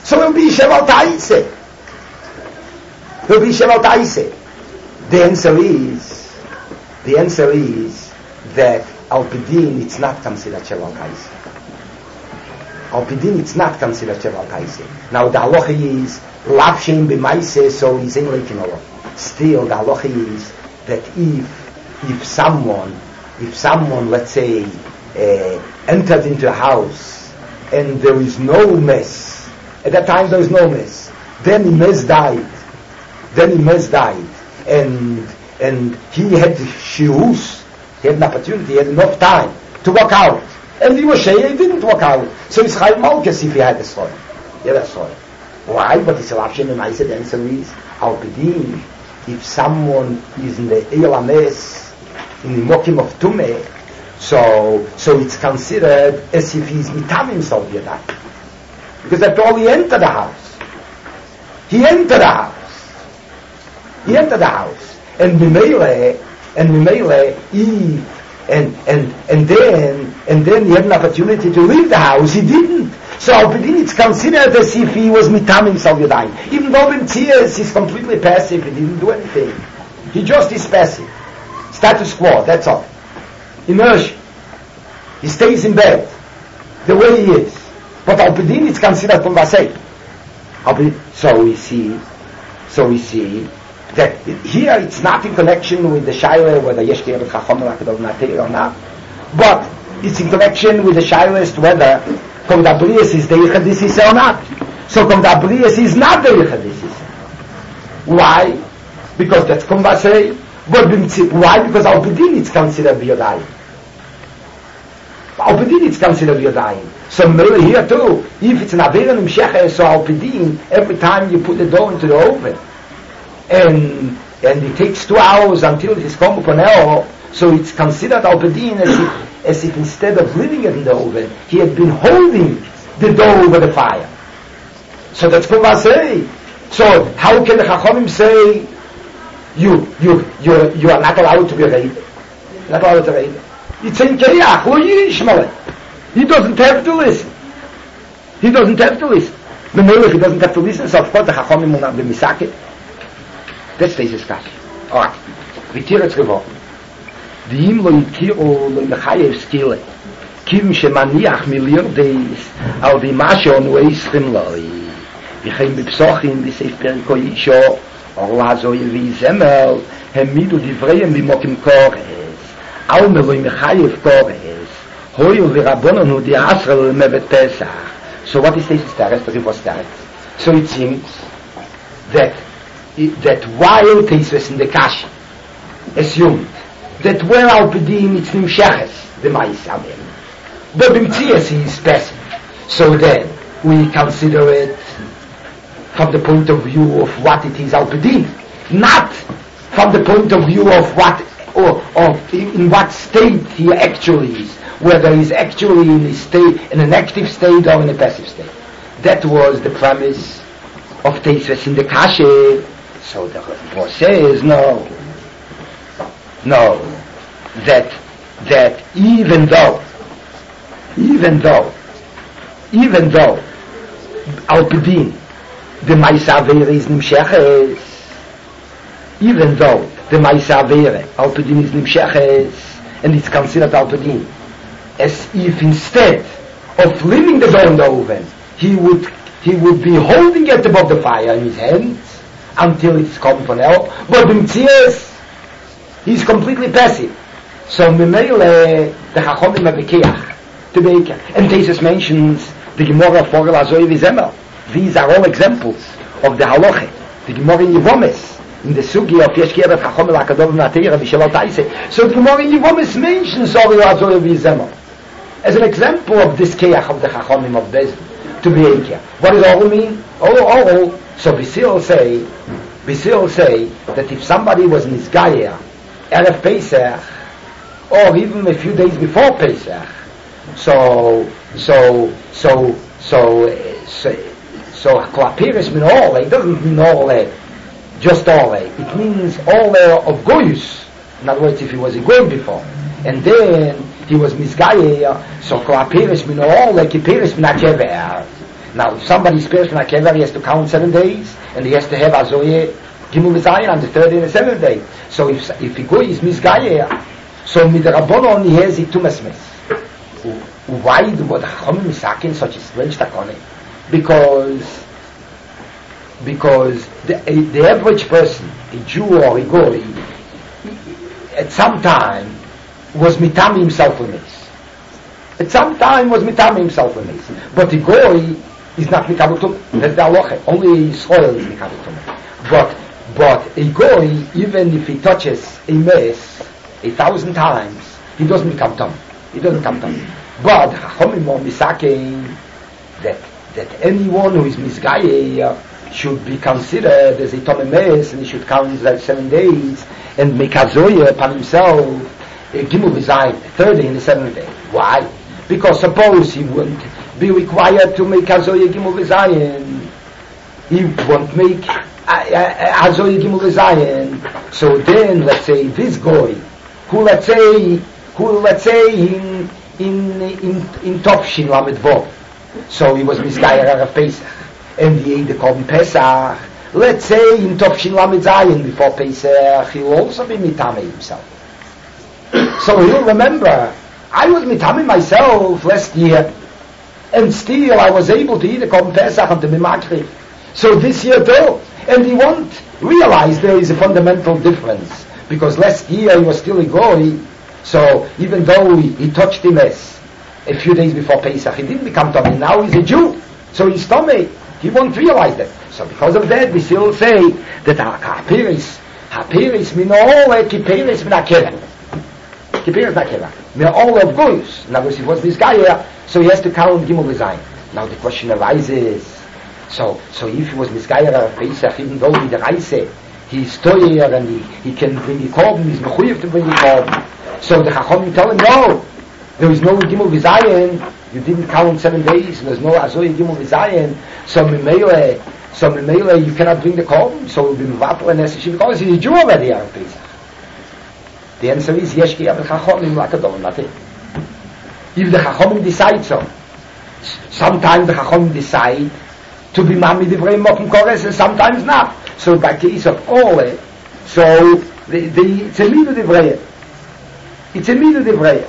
So he'll be Sheval Taise. He'll be Sheval Taise. The answer is, the answer is that Al Pidin it's not considered Sheval Taise. Al Pidin it's not considered Sheval Taise. Now the halacha is Lav Shein B'Maise, so he's in Leikin Allah. Still the halacha is that if if someone if someone let's say uh, entered into a house and there is no mess, at that time there is no mess, then the mess died, then the mess died, and and he had shirus, he had an opportunity, he had enough time to walk out, and the Moshe he didn't walk out, so it's Chayiv Malkus if he had a soil. Yeah, that's soil. Why? But it's a Lapshin and I said the answer is Al Pidin, if someone is in the Eil HaMes, in the Mokim of Tumeh, so so it's considered as if he's mitam himself yadai. Because after all he entered the house. He entered the house. He entered the house. And Mimele, and Mimele, he, and, and, and then, and then he had an opportunity to leave the house. He didn't. So Al Pidin it's considered as if he was mitam himself yadai. Even though in tears he's completely passive, he didn't do anything. He just is passive. Status quo, that's all. Inertia. He stays in bed the way he is. But Al Pidin it's considered Pumvasei. So we see, so we see that here it's not in connection with the Shaila whether Yesh K'eret Chacham Akadov Nateir or not, but it's in connection with the Shaila as to whether Kom Dabrias is the Yichadis or not. So Kom Dabrias is not the Yichadis. Why? Because that's Pumvasei. But why? Because Al Pidin it's considered Biyodayim. Al Pidin it's considered Biyodayim. So here too, if it's an Averan Imshecha, so Al Pidin, every time you put the dough into the oven, and and it takes two hours until it is come upon el, so it's considered Al Pidin as if, as if instead of leaving it in the oven, he had been holding the dough over the fire. So that's Kumvasei. So how can the Chachamim say, You, you, you, you are not allowed to be read. Not allowed to read. It's in Keriach, who Yishmael. He doesn't have to listen. He doesn't have to listen. The Melech, he doesn't have to listen, so of course the Chachamim will not be Misakit. That's the discussion. Alright. V'tiretz geworden. V'im lo yikiru lo yichayev skile. Kim shemaniach milirdeis al v'mashe onu eischim loi. V'chein b'psochim v'seif periko yisho Allah so wie Semmel, hemidu divreim bimokim kores, au meloi mechayev kores, hoyu v'rabbonon hu di asrel mevet Pesach. So what is this? The rest of it was that. So it seems that that while Teisves in the Kashi assumed that where Al Pidin it's nimsheches the Mais Amen, but b'mtzias he is passive. So then we consider it from the point of view of what it is Al Pidin, not from the point of view of what or of in what state he actually is, whether he's actually in a state, in an active state or in a passive state. That was the premise of Teisves in the Kashe. So the Rebbe says no, no, that that even though, even though, even though Al Pidin the Ma'isa Avera is Nimsheches, even though the Ma'isa Avera Al Pidin is Nimsheches, and it's considered Al Pidin, as if instead of leaving the dough in the oven, he would he would be holding it above the fire in his hands until it's come from hell. But in tears, he's completely passive. So Mimele the Chachomim have a keach to be a and Jesus mentions the Gemara for Lazoi Vizemel. These are all examples of the halacha. The Gemara in Yevomes, in the sugi of Yesh K'eret Chacham L'Akadov Nateira V'Shalot Taiseh. So the Gemara in Yevomes mentions Ori Lazoi V'Zemel as an example of this keach of the Chachamim of Bezdin to be Eikia. What does all mean? Oh, oh, oh. So we still say, we still say that if somebody was Nizgayer Erev Pesach, or even a few days before Pesach, so, so, so, so, so, so Klapiris mean all, it doesn't mean all, just all, it means all of Goyus. In other words, if he was a Goy before, and then he was Mizgayer, so Klapiris mean all, like Kipiris mean Achever. Now, if somebody spares from Akeva, he has to count seven days, and he has to have Azoye Gimel V'Zayin on the third and the seventh day. So if if he goes Misgayer, so with the Rabbonon he has it to mesmes. Why do what Chachamim misaken such a strange takone? Because because the, the average person, a Jew or a Goy, at some time was mitami himself with this. At some time was mitami himself with this. But the Goy is not mikabel tum. That's the halacha. Only Yisrael is mikabel tum. But but a Goy, even if he touches a mess a thousand times, he doesn't become tum. He doesn't become tum. But Chachamim are misaking that that anyone who is misgaye should be considered as a tum mess, and he should count like seven days and make hazoya upon himself. A gimel v'zayin, third day and the seventh day. Why? Because suppose he wouldn't be required to make hazoya gimel v'zayin, he won't make hazoya gimel v'zayin. So then, let's say this guy, who let's say, who let's say in in in in Topshin Lamed Vov, so he was misgayer Erev Pesach, and he ate the Korban Pesach. Let's say in Topshin Lamed Zayin before Pesach, he will also be mitame himself. So he'll remember, I was mitame myself last year, and still I was able to eat the Korban Pesach and to be makriv. So this year too, and he won't realize there is a fundamental difference, because last year he was still a goy. So even though he, he touched the mess a few days before Pesach, he didn't become tummy. Now he's a Jew, so he's tummy. He won't realize that. So because of that, we still say that hapiris, hapiris minol kipiris minakeva, kipiris minakeva, min all of goyus. Now he was this guy here, so he has to count gimel v'zayin. Now the question arises: so so if he was this guy of Pesach, even though he the reise, he's toyer and he, he can bring the korban, he's mechuyev to bring the korban. So the Chachamim tell him, no, there is no Gimel V'Zayin, you didn't count seven days, there's no Azoy Gimel V'Zayin, so Mimele, so Mimele, you cannot bring the Korban, so it will be Mevatel and Eseshim, because he's a Jew already out of Pesach. The answer is, Yesh Ki Yavad Chachamim Lakadom, nothing. If the Chachamim decide so, sometimes the Chachamim decide to be Mami Divrei Mokum Kores, and sometimes not. So by case of Ole, so the, the, it's a Midu Divrei. It's a middle divrei,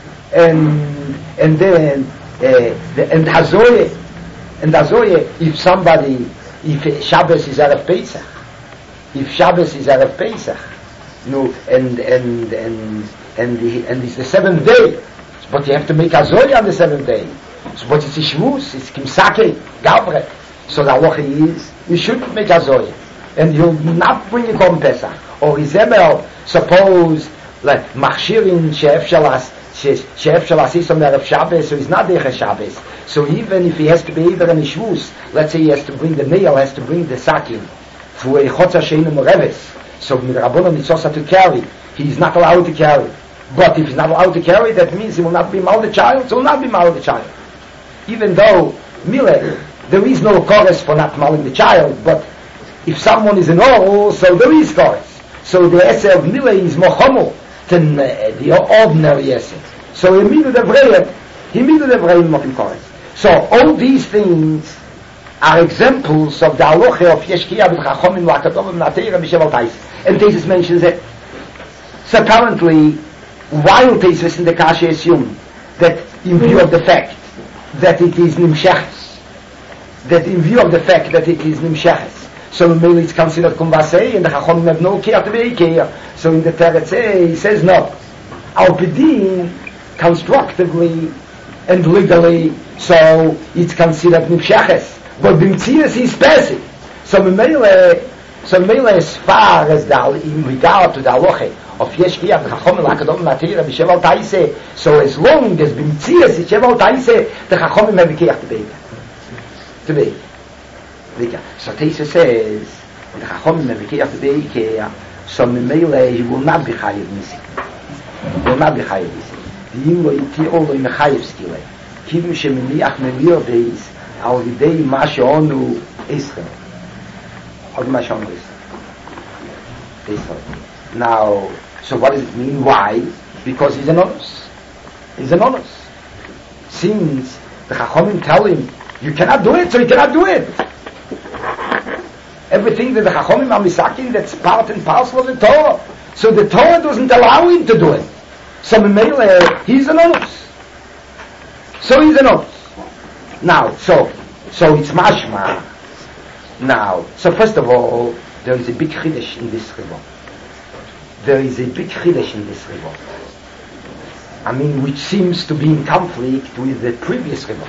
and and then uh, the, and hazoye, and hazoye. If somebody, if Shabbos is Erev Pesach, if Shabbos is Erev Pesach, no, and and and and the, and it's the seventh day, but you have to make hazoye on the seventh day. So, but it's a shvus, it's kimsake, gavre. So the halacha is you shouldn't make hazoye, and you'll not bring a korban Pesach or Izemel. Suppose. Like machshirin she'ef shalas she'ef shalas is on the Erev Shabbos, so he's not there Shabbos. So even if he has to be either in shvus, let's say he has to bring the nail, has to bring the sakin for a chotzer sheinu mereves. So with Rabbanon Mitzvah to carry, he's not allowed to carry. But if he's not allowed to carry, that means he will not be mal the child. So will not be mal the child. Even though mile, there is no chorus for not mauling the child, but if someone is an oral, so there is chorus. So the essay of mile is mochomo. Than uh, the ordinary essay. So he made the Breyer, he made the Breyer Mokim Kores. So all these things are examples of the halacha of Yeshkiya with Chachamim Lakatovim Nateira B'Sheval Tais. And Tesis mentions it. So apparently, while Tesis in the Kasha assume that in view of the fact that it is Nimshechs, that in view of the fact that it is Nimshechs, so maybe it's considered kumbasei, and the Chachamim have no care to be care. So in the Teretzei, he says no. Al Pidin, constructively and legally, so it's considered nimshaches. But b'mtzias is passive. So Mele, so Mele, as far as the in regard to the halacha of Yeshkiya, the Chachamim Lakadom Natira B'Sheval Taiseh, so as long as b'mtzias is Sheval Taiseh, the Chachamim have care to be to be. So Teisa says, the Chachamim have care to be care. So Mimele, he will not be chayiv missing. He will not be chayiv missing. The Yimlo iti olo im chayiv skile. Kivim sheminiach memir deis al videi mashe onu Israel. Od mashe onu Israel. Israel. Now, so what does it mean? Why? Because he's an honest. He's an honest. Since the Chachamim tell him, You cannot do it, so you cannot do it. Everything that the Chachomim are misaking, that's part and parcel of the Torah. So the Torah doesn't allow him to do it. So Memele, he's an onus. So he's an onus. Now, so, so it's mashma. Now, so first of all, there is a big chiddush in this river. There is a big chiddush in this river. I mean, which seems to be in conflict with the previous river.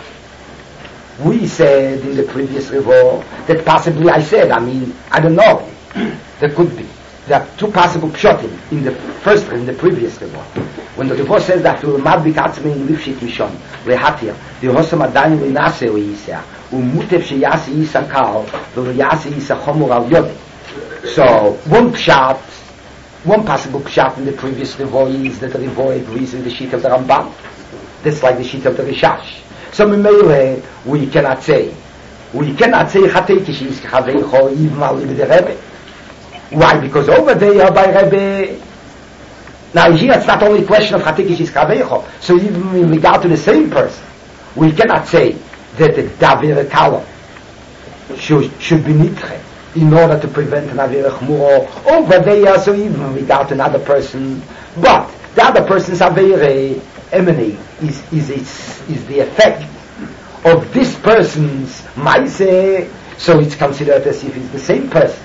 We said in the previous river that possibly I said, I mean, I don't know. There could be. There are two possible pshotim in the first, in the previous river. When the river says that we will not be katzme in lifshit mishon, lehatir, the hosam adayin linase o yisea, umutef sheyasi yisa kal, v'yasi yisa chomur al yodi. So, one pshat, one possible pshat in the previous river is that the river agrees with the sheet of the Ramban. That's like the sheet of the Rishash. So Memele, we cannot say. We cannot say Chatekish is Chaveicho even while with the Rebbe. Why? Because over there by Rebbe, now here it's not only a question of Chatekish is Chaveicho, so even in regard to the same person, we cannot say that the Davir Kalo should, should be Nitche in order to prevent an Avir Chmuro over there, so even in regard to another person. But the other person's Avir emanate is is is is the effect of this person's maise, so it's considered as if it's the same person.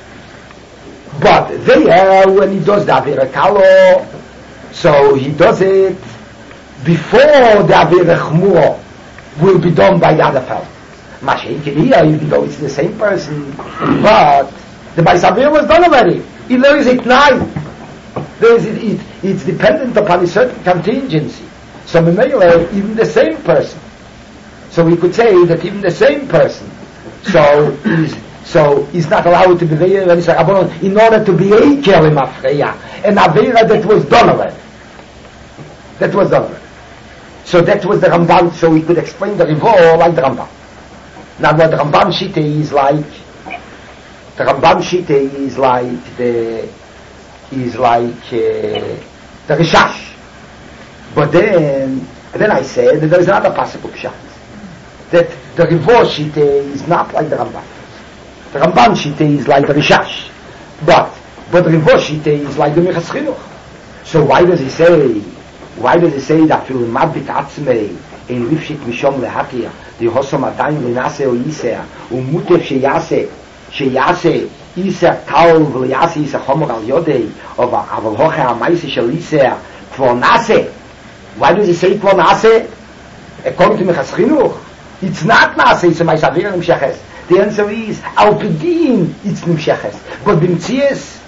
But there, when he does the Avira Kalo, so he does it before the Avira Chmuro will be done by the other fellow. Mashiach here, even though it's the same person, but the Bais Avira was done already. There is it now. There is it, it, it's dependent upon a certain contingency. So even the same person. So we could say that even the same person, so is so is not allowed to be there in order to be a kelim afreya, an avera that was done already. That was done already. So that was the Ramban. So we could explain the Rivor like the Ramban. Now what the Ramban Shite is like, the Ramban Shite is like the is like uh, the Rishash. But then, then I said that there is another possible pshat, that the Rivor Shite is not like the Ramban. The Ramban Shite is like the Rishash, but but the Rivor Shite is like the Minchas Chinuch. So why does he say? Why does he say that you mabit atzmei in lifshit mishom lehatir the hosam adayin linase o yisea umutef sheyase sheyase yisea kal v'yase yisea chomer al yodei of aval hoche ha'maisi shel yisea kvo nase. Why does he say Kvo Nase? According to Minchas Chinuch, it's not Nase, it's a Maisavir Nimsheches. The answer is, Al Pidin, it's Nimsheches. But Bimtzias,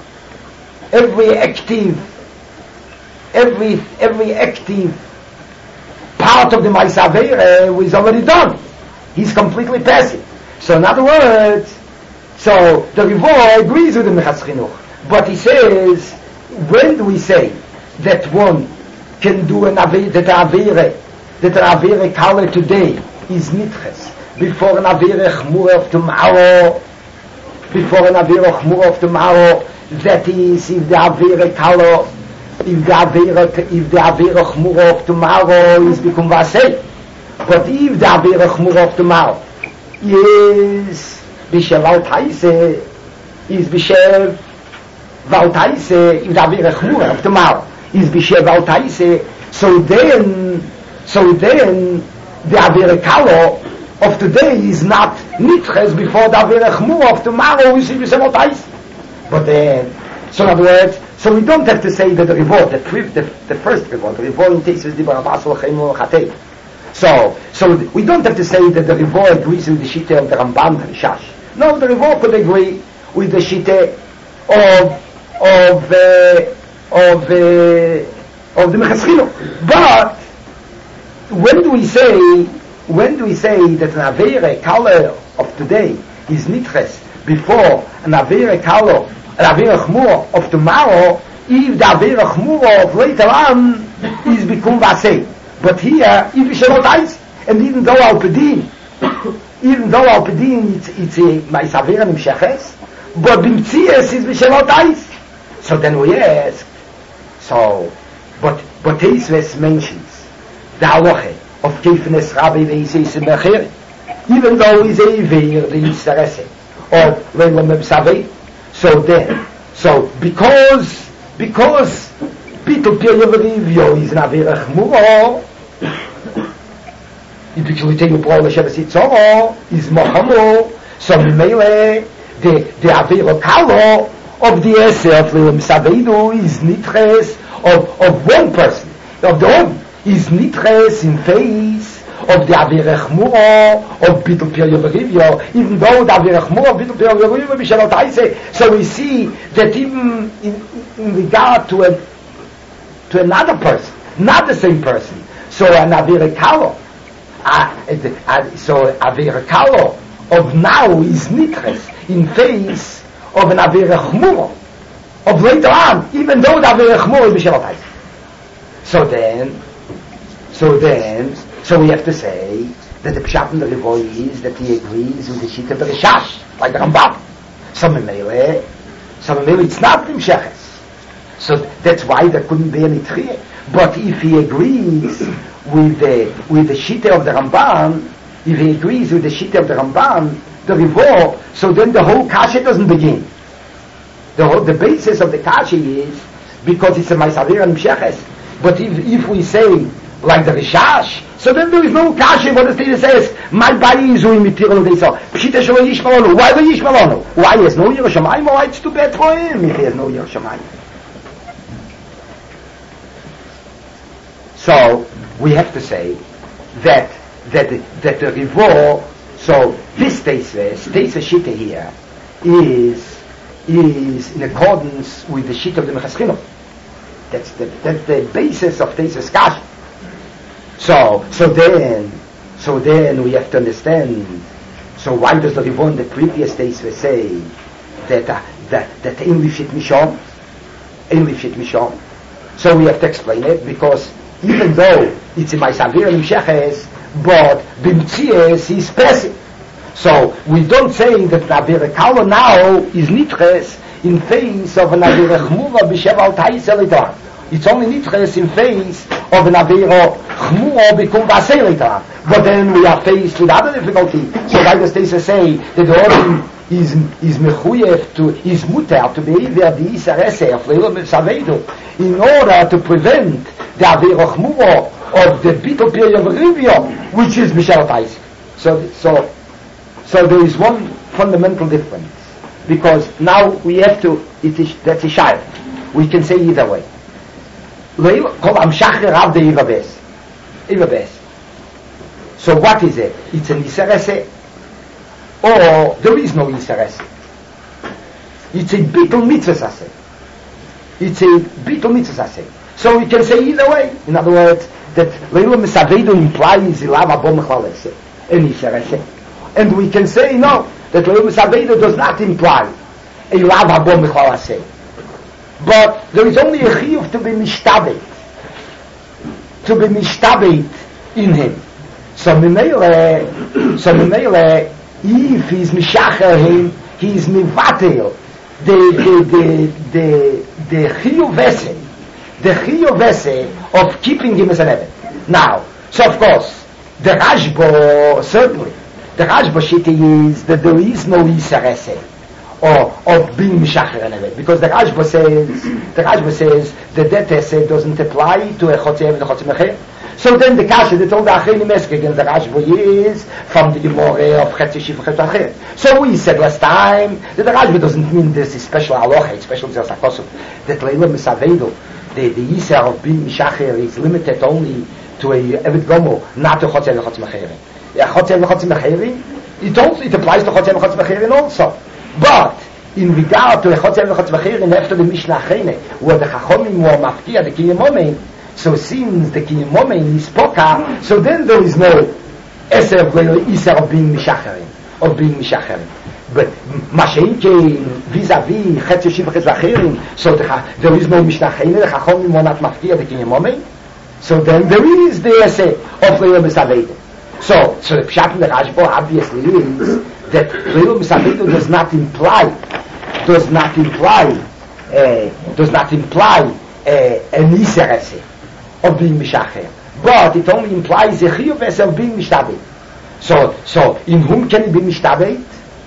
every active, every, every active part of the Maisavir is already done. He's completely passive. So in other words, so the Rivor agrees with the Minchas Chinuch. But he says, when do we say that one can do an avere, that an avere, that an avere kala today is nitches, before an avere chmura of tomorrow, before an avere chmura of tomorrow, that is, if the avere kala, if the avere, if the avere chmura of tomorrow is become vasei, but if the avere chmura of tomorrow is b'shev al taise, is b'shev al taise, if the avere chmura of tomorrow is b'shev al taise, so then, so then, the Avere Kalo of today is not nitches before the Avere Chmura of tomorrow is b'shev al taise. But then, so in other words, so we don't have to say that the reward, the, the, the first reward, the reward in Tesis Dibur Abbas L'Chaim L'Chatei. So, so we don't have to say that the reward agrees with the Shite of the Ramban and Shash. No, the reward could agree with the Shite of, of, uh, of, uh, of the Minchas Chinuch. But when do we say, when do we say that an Avere Kalo of today is nitches before an Avere Kalo, an Avere Chmura of tomorrow, if the Avere Chmura of later on is become Vasei? But here, if we shall not ice, and even though Al Pedin, even though Al Pedin it's it's a Ma'isavera Nimsheches, but Bimtzias is we shall not ice. So then we ask, so but but Teisves mentions the halacha of Kefenes Rabbi Veisei Sebechir. even though he's a veer the Yisarese of Leila Mebsavei. So then, so because, because Bitul Piryavarivyo is an Avirach Muro, if you take a Paul Shabasitzoro, is Mohamo, so Mele, the, the Avira Kalo of the Ese of Leila Mebsaveidu is Nitres of, of one person, of the one, is Nitres in face of the Avirach Muro of Bitul Piryavarivyo, even though the Avirach Muro of Bitul Piryavarivyo Bishalot Haise. So we see that even in, in regard to a to another person, not the same person, so an Avirach Kalo, uh, uh, so Avirach Kalo of now is Nitres in face of an Avirach Muro of later on, even though the Avirach Muro is Bishalot Haise. So then, so then, so we have to say that the Pshat in the Revoy is that he agrees with the sheet of the Rishash, like the Rambam. Some Mele, some Mele, it's not in Sheches. So that's why there couldn't be any Triye. But if he agrees with the with the sheet of the Ramban, if he agrees with the sheet of the Ramban, the Revoy, so then the whole Kasha doesn't begin. The whole, the basis of the Kasha is because it's a Maisavir and Sheches. But if if we say like the Rishash, so then there is no kasha. What the Torah says, my body is doing material they saw. Pshita shelo yishmalonu. Why the yishmalonu? Why he has no Yerushalayim? Why it's too bad for him if he has no Yerushalayim? So we have to say that that the, that the Rivor. So this Teisve, Teisve Shita here, is is in accordance with the Shita of the Mechaschino. That's the that's the basis of Teisve's kasha. So, so then, so then we have to understand. So why does the Rivon, the previous days, we say that uh, that that only fit mishon, only fit mishon? So we have to explain it because even though it's in my Savir and Sheches, but b'mtzias is passive. So we don't say that Navir Kalo now is nitres in face of an Navir Chmura b'sheval ta'is elidar. It's only nitres in face of an Aviro Chmura become Vasei later on. But then we are faced with other difficulty. So why does Teisha say that the order is is mechuyev to is muter to be where the Isarese of Leila Saveidu in order to prevent the Aviro Chmura of the Bitul Piryavarivyo, which is Mishal Tais. So so so there is one fundamental difference because now we have to it is that's a shayla. We can say either way. So what is it? It's an Isarese or there is no Isarese. It's a Bitul Mitzvah. It's a Bitul Mitzvah. So we can say either way. In other words, that Leila Mesavedu implies Ilav Abom Chalese an Isarese. And we can say no, that Leila Mesavedu does not imply Ilav Abom Chalese. But there is only a chiyuv to be mishtabet, to be mishtabet in him. So Mimele, so Mimele, if he's mishacher him, he is mivatel the the the the the chiyuv vese, the chiyuv vese of keeping him as an eved. Now, so of course, the Rashba certainly, the Rashba shiti is that there is no Isarese. Or of being mishacher and eved, because the Rashba says the Rashba says that that essay doesn't apply to a chotzev and a chotzev. So then the kasha that told the achrenim esk against the Rashba is from the Gemara of Chetzishif Chetzacher. So we said last time that the Rashba doesn't mean this is special aloha, it's special zelsakosuf. That Leila Mesavedu, the the yisar of being mishacher is limited only to a eved gomo, not to chotzev and chotzev. Yeah, chotzev and chotzev. It also it applies to chotzev and chotzev also. But in regard to the Chotzev and Chotzev Achirin after the Mishnah Achene, where the Chachomim were maftia the Kiyam Momein, so since the Kiyam Momein is Poka, so then there is no Eser of Isser of being Mishacherin, of being Mishacherin. But Masheinke vis-a-vis Chetz Yeshiv Chetz Achirin, so the, there is no Mishnah Achene, the Chachomim were not maftia the Kiyam Momein, so then there is the Eser of Leila Mesavedu. So, so the Pshat in the Rashba obviously is that Leila Mesavedu does not imply, does not imply, uh, does not imply uh, an Isarese of being Mishacher, but it only implies a Chiyuv of being Mishtabed. So, so, in whom can he be mishtabeit?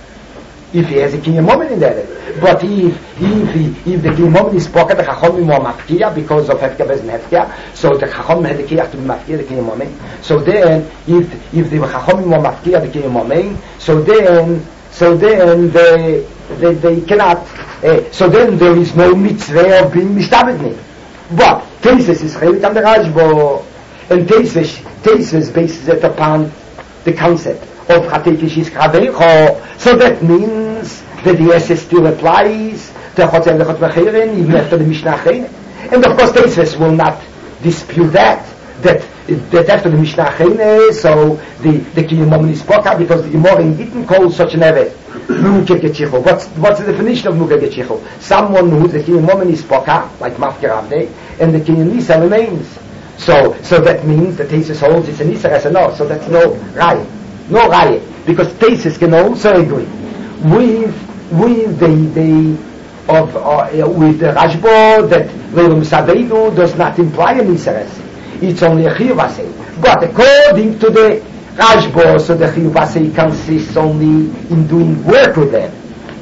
If he has a kinyan moment in there. But if, if, if the kinyan moment is pocket, the chachomim are mafkia because of hefka bez hefka, so the chachomim had the kiyach to be mafkia the kinyan moment. So then, if, if the chachomim are mafkia the kinyan moment, so then, so then they, they, they cannot, uh, so then there is no mitzvah of being mishtabeit. But, Tesis is chelik on the Rashbo, and Tesis, Tesis bases it upon the concept of Chatekish is Kravecho, so that means that the essence still applies to Chotzer Lechot Mechirin, even after the Mishnah Achrein. And of course Tesis will not dispute that, that that after the Mishnah Achrein, so the, the Kiyum Momen is Poka, because the Gemara in Gittin calls such an Evet, Nuke Gechichu. What's, what's the definition of Nuke Gechichu? Someone who the Kiyum Momen is Poka, like Mafkir Avdei, and the Kiyum Nisa remains. So, so that means the Tesis holds it's a Nisa, I said no, so that's no Raya. No Raya, because Tesis can also agree with with the the of uh, with the Rashbo that Leilum Sabeinu does not imply a Nisares. It's only a Chiyuvasei. But according to the Rashbo, so the Chiyuvasei consists only in doing work with them.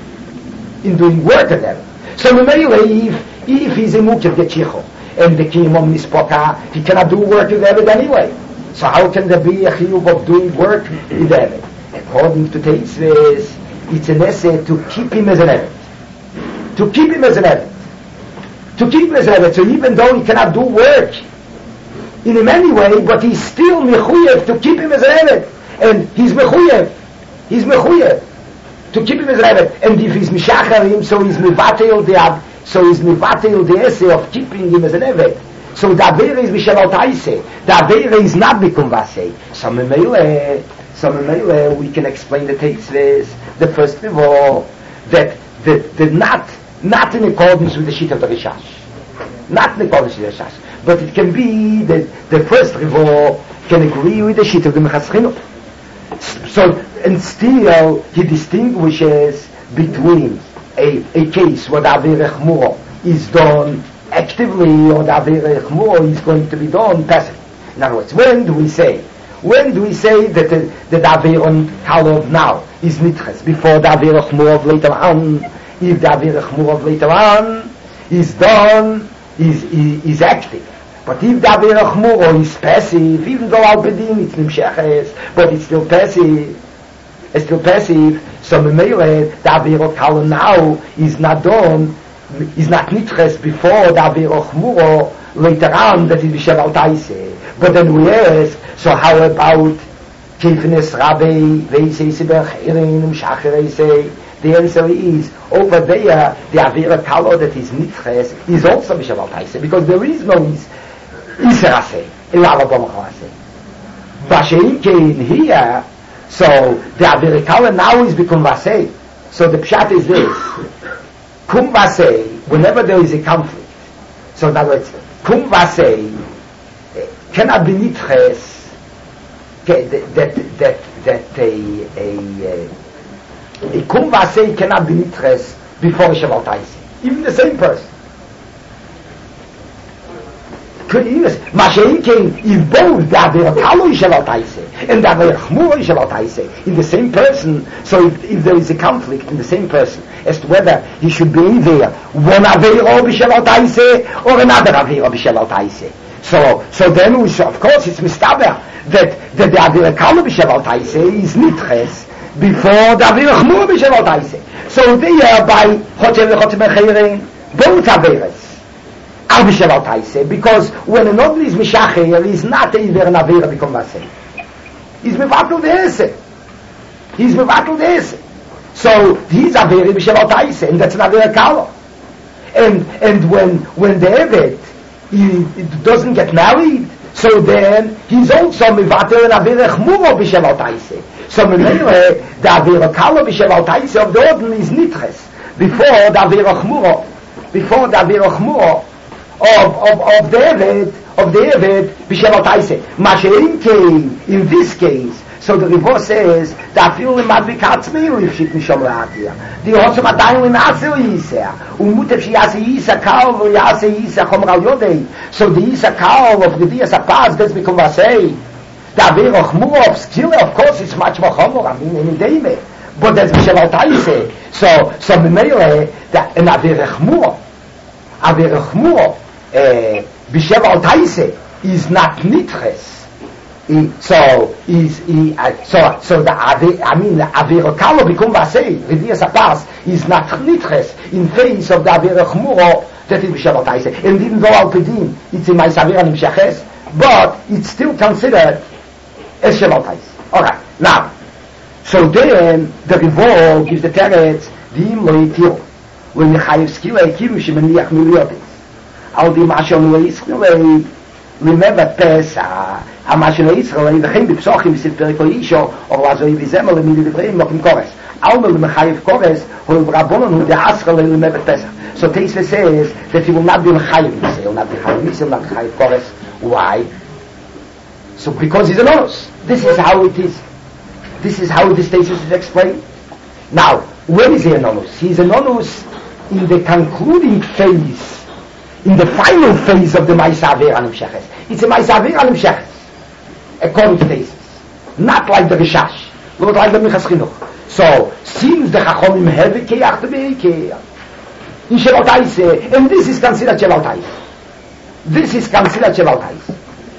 In doing work with them. So Memele, if if he's a Mukir Gechicho and the Kiyum Nispoka, he cannot do work with them anyway. So how can there be a chiyuv of doing work with Evet? According to Teisves, it's an essay to keep him as an Evet. To keep him as an Evet. To keep him as an Evet. So even though he cannot do work in him anyway, but he's still mechuyev to keep him as an Evet. And he's mechuyev. He's mechuyev to keep him as an Evet. And if he's mishacharim, so he's mivatel the so he's mivatel the essay of keeping him as an Evet. So the Avera is Mishaval Taise. The Avera is not Bikum Vasei. So Memele, so Memele, we can explain the Teisves, the first of all, that the, the not, not in accordance with the sheet of the Rishash. Not in accordance with the Rishash. But it can be that the first Rivo can agree with the sheet of the Mechaschinot. So, and still, he distinguishes between a, a case where the Avera Chmuro is done actively, or the Avera Chmuro is going to be done passively. In other words, when do we say, when do we say that the, the Avera Kalov now is Nitches, before the Avera Chmuro of later on? If the Avera Chmuro of later on is done, is, is, is active. But if the Avera Chmuro is passive, even though Al Bedin it's Nimsheches, but it's still passive, it's still passive, so Memele, the Avera Kalov now is not done, is not Nitches before the Avera Chmuro later on that is Bishav Taise. But then we ask, so how about Kifnes Rabbi Veisei Sibach Irin Mshachere? The answer is over there the Avera Kalo that is Nitches is also Bishav Taise, because there is no is Iserase Ilala Bomachase. Bashein Kein here, so the Avera Kalo now is become Vasei. So the Pshat is this. Kum Vasei, whenever there is a conflict, so in other words, Kum Vasei cannot be Nitches, that, that, that, that a, a, a Kum Vasei cannot be Nitches before a Shavuot Taisi. Even the same person. Could even, Mashein came, if both the Avera Kalo is Shavuot Taisi, and the Avera Chmuro is Shavuot Taisi, in the same person, so if, if there is a conflict in the same person, as to whether he should be either one Avera b'Shavuot Taise or another Avera b'Shavuot Taise. So, so then we should, of course, it's mistaber that, that the Avera Kalo b'Shavuot Taise is Nitches before the Avera Chmuro b'Shavuot Taise. So there by Chotzer Lechot Mechirin, both Averas are b'Shavuot Taise, because when an Odli is Mishacher, he is not either an Avera become Vasei. He's mevatel the Ese. He's mevatel the Ese. So he's a very b'Shavuot Taise, and that's an Avera Kalo. And and when when the Evet he, he doesn't get married, so then he's also mevatel an Avera Chmuro b'Shavuot Taise. So Memele, the Avera Kalo b'Shavuot Taise of the Odin is Nitches before the Avera Chmuro, before the Avera Chmuro of of of the Evet of the Evet b'Shavuot Taise. Mashein came in this case. So the Rivo says that feel in Madvikats me if she mishom laatia. The also madayin in Asel Yisah. Umutev she yase Yisah Kal or yase Yisah Chomral Yodei. So the Yisah Kal of the Dias Apaz does become Vasei. The Avera Chmura of Skila, of course, it's much more Chomor, I mean, in Deime. But there's B'Shem Al Taise. So, so Memele, an Avera Chmura, Avera Chmura, uh, B'Shem Al Taise is not Nitres. He, so is he, uh, so so the ave, I mean the avera kalo bikum vasei v'dias apas is not nitres in face of the avera chmuro that is b'shavat taise, and even though al pedim it's in my savira nimshaches, but it's still considered as shavat taise. All right, now so then the Rivol gives the teretz v'im lo yitir when yechayev skila yikiru shemeniach miliotis al di mashon lo yiskilei. Remember Pesach, Amashon Yisrael, V'chein b'psochim v'siv periko yisho, or lazoi v'zemel l'midi d'breim lokim kores. Almel l'mechayev kores, hol rabonon hu de'asra l'remember Pesach. So Teisve says that he will not be l'chayev Yisrael, he will not be l'chayev Yisrael, not l'chayev kores. Why? So because he's an onus. This is how it is. This is how this Teisve is explained. Now, when is he an onus? He's an onus in the concluding phase, in the final phase of the Ma'aseh Avera Nimshaches. It's a Ma'aseh Avera Nimshaches, according to Tesis. Not like the Rishash, not like the Minchas Chinuch. So, since the Chachomim have a Keach to be a Keach, in Sheval Taise, and this is considered Sheval Taise. This is considered Sheval Taise.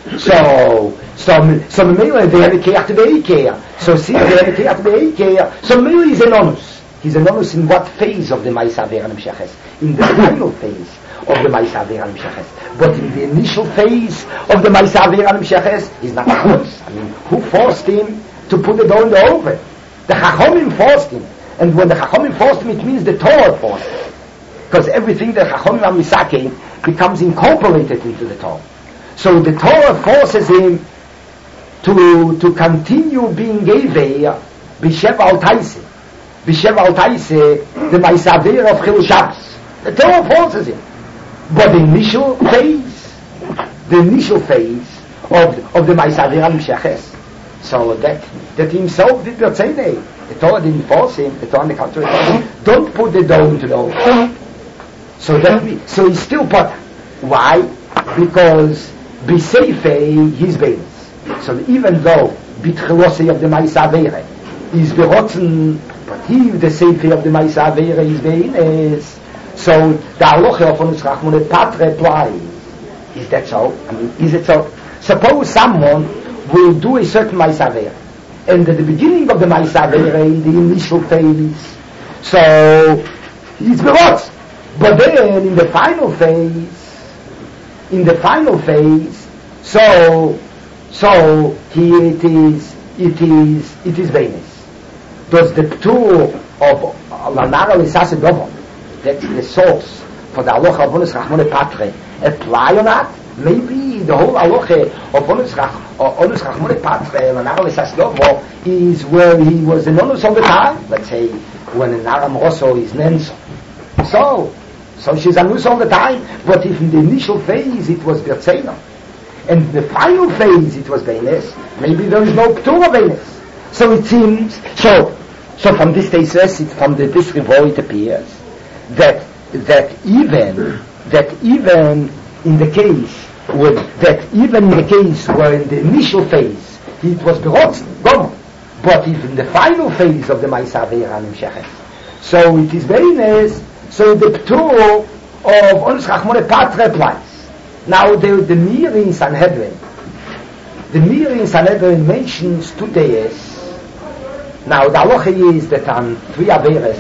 So, so, so Memele, they have a Keach to be a Keach. So, since they have a Keach to be a Keach, so Memele is an onus. He's an onus in what phase of the Ma'aseh Avera Nimshaches? In the final phase of the Ma'aseh Avera Nimshaches. But in the initial phase of the Ma'aseh Avera Nimshaches, he's not a choice. I mean, who forced him to put it on the oven? The Chachomim forced him. And when the Chachomim forced him, it means the Torah forced him. Because everything that Chachomim are misaking becomes incorporated into the Torah. So the Torah forces him to, to continue being Gevei, B'Shev Al Taise. B'Shev Al Taise, the Ma'aseh Avera of Chilul Shabbos. The Torah forces him. But the initial phase, the initial phase of, of the Ma'aseh Avera Nimshaches, so that, that himself did not say that. The Torah didn't force him, the Torah on the contrary told him, don't put the dough into the oven. So that, so he's still potter. Why? Because B'Seifei, he's Beinis. So even though B'Tchilosei of the Ma'aseh Avera is Berotzen, but he, the Seifei of the Ma'aseh Avera, is Beinis. So the halacha of Onus Rachmone Patre applies. Is that so? I mean, is it so? Suppose someone will do a certain Ma'aseh Avera, and at the beginning of the Ma'aseh Avera, in the initial phase, so he's berotz. But then in the final phase, in the final phase, so so he it is it is it is Beinis. Does the ptur of Lanara Lisase Dovo, that's the source for the halacha of Onus Rachmone Patre, apply or not? Maybe the whole halacha of Onus Rachmone Patre, Lanara Lisase Dovo, is where he was an onus all the time. Let's say when an Aram Rosso is Nenso. So, so she's anus all the time. But if in the initial phase it was Bertzena, and in the final phase it was Beines, maybe there is no Ptura Beines. So it seems, so, so from this thesis, it, from the, this Rivol it appears that, that even, that even in the case, where, that even in the case where in the initial phase it was Berotz, Gom, but if in the final phase of the Ma'aseh Avera Nimshaches, so it is Beines, so the Ptur of Onus Rachmone Patre applies. Now the, the Mir in Sanhedrin, the Mir in Sanhedrin mentions two days. Now the halacha is that on three Averes,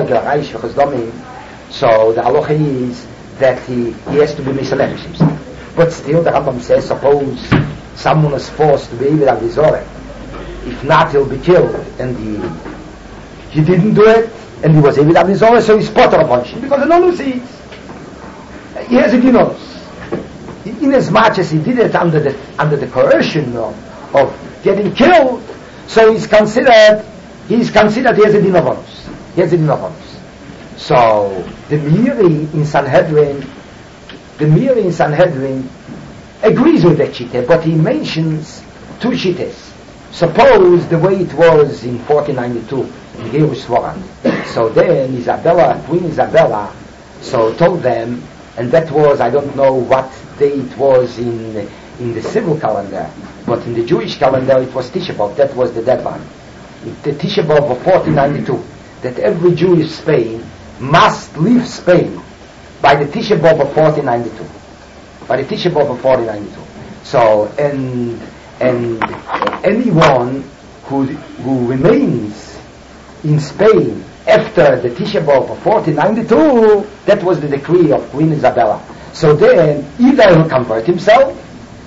so the halacha is that he, he has to be misalevish himself. But still the Rambam says, suppose someone is forced to be Eved Avizorah, if not he'll be killed, and he, he didn't do it, and he was Eved Avizorah, so he's potter of punishing, because the nonus is, he has a dinonus. In as much as he did it under the under the coercion of, of getting killed, so he's considered he's considered he has a din of onus. He has a din of onus. So the Miri in Sanhedrin, the Miri in Sanhedrin agrees with that shita, but he mentions two shitas. Suppose the way it was in fourteen ninety-two in Yerushalayim. So then Isabella, Queen Isabella, so told them, and that was, I don't know what day it was in in the civil calendar, But in the Jewish calendar it was Tisha B'Av, that was the deadline. The Tisha B'Av of fourteen ninety-two, that every Jew in Spain must leave Spain by the Tisha B'Av of fourteen ninety-two. By the Tisha B'Av of fourteen ninety-two. So, and, and anyone who, who remains in Spain after the Tisha B'Av of fourteen ninety-two, that was the decree of Queen Isabella. So then, either he'll convert himself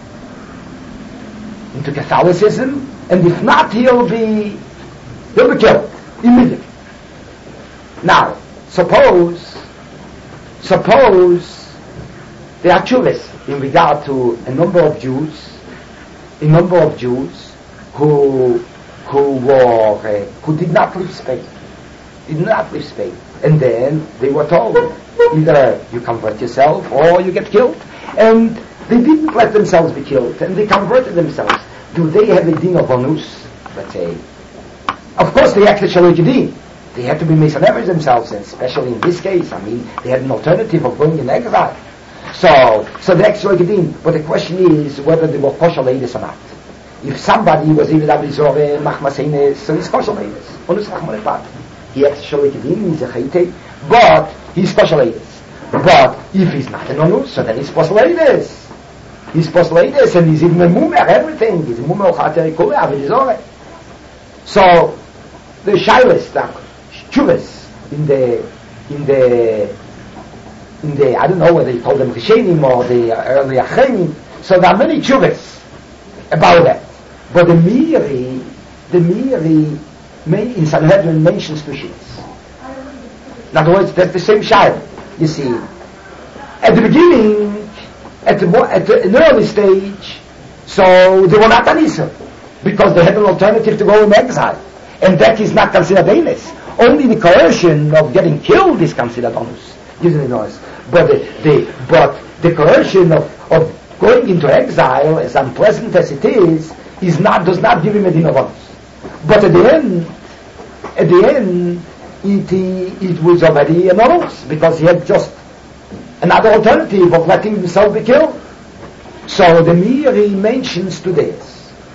into Catholicism, and if not, he'll be, he'll be killed immediately. Now, suppose, suppose there are chuvas in regard to a number of Jews, a number of Jews who who were uh, who did not leave Spain, did not leave Spain, and then they were told either you convert yourself or you get killed, and they didn't let themselves be killed, and they converted themselves. Do they have a din of onus? Let's say, of course they acted shaloi din. They had to be Masoners themselves, and especially in this case, I mean, they had an alternative of going in exile. So, so the extra din. But the question is whether they were kosher ladies or not. If somebody was even Abizore, Machmasenes, so he's kosher ladies. He acts shaloi din, he's a chayte, but he's kosher ladies. But if he's not an onus, so then he's kosher ladies. He's kosher ladies, and he's even a mumer, everything. He's a mumer, chateri kule, Abizore. So, the shayles, the chuvas in the in the in the I don't know whether you call them Rishenim or the early Achrenim. So there are many chuvas about that. But the Miri, the Miri may, in Sanhedrin mentions two sheets. In other words, that's the same shayla. You see, at the beginning, at the at the, an early stage, so they were not Anisa because they had an alternative to go in exile, and that is not considered Anis. Only the coercion of getting killed is considered onus. Using noise. But the, the but the coercion of, of going into exile, as unpleasant as it is, is not does not give him a din of onus. But at the end, at the end, it it was already an onus because he had just another alternative of letting himself be killed. So the Miri mentions two days.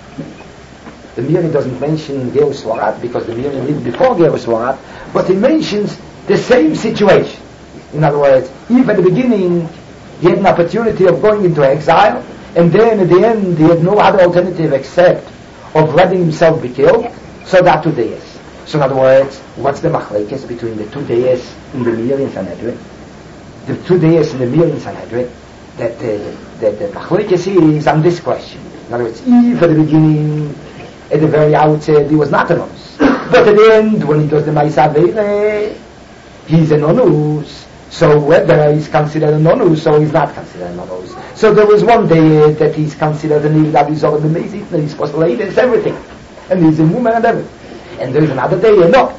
The Miri doesn't mention Gerus Swarat because the Miri lived before Gerus Swarat, but he mentions the same situation. In other words, if at the beginning he had an opportunity of going into exile, and then at the end he had no other alternative except of letting himself be killed, so there are two days. So in other words, what's the machlekes between the two days in the Miri and Sanhedrin? The two days in the Miri and Sanhedrin, that uh, that the machlekes is on this question. In other words, if at the beginning, at the very outset, he was not an onus, but at the end, when he does the Ma'aseh Aveirah, he's an onus. So whether he's considered an onus or he's not considered an onus. So there was one day that he's considered an Ivd Abizor and the Mezit, and he's supposed to lay this, everything. And he's a woman and everything. And there's another day, no.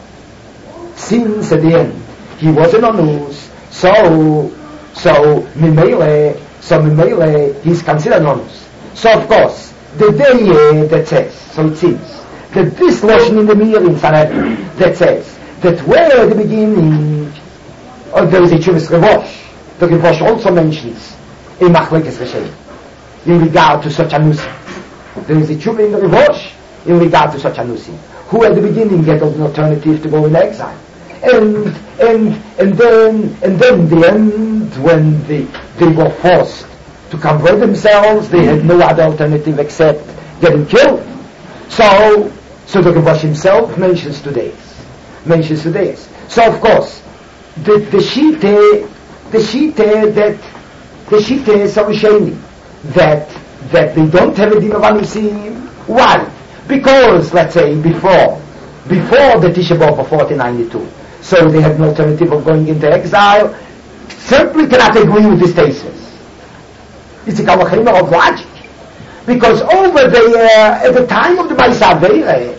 Since at the end, he was an onus, so, so, Mimele, so Mimele, he's considered an onus. So of course, the day uh, that says, so it seems, that this Lashon in the Mir in Sanhedrin, that says, that where at the beginning, or there is a Chuvas Revosh. The Revosh also mentions a Machlekes Rishenim in regard to such anusim. There is a Chuvah in the Revosh in regard to such anusim, who at the beginning get an alternative to go in exile, and and and then and then the end when they they were forced to convert themselves, they had no other alternative except getting killed. So so the Revosh himself mentions two days, mentions two days. So of course. The the shite the shite that the shite is so shiny that that they don't have a din of anusim. Why? Because let's say before before the Tisha B'Av of fourteen ninety-two, so they had no alternative of going into exile. Simply cannot agree with this thesis. It's a kavachema of logic, because over there at the time of the Ma'aseh Aveirah,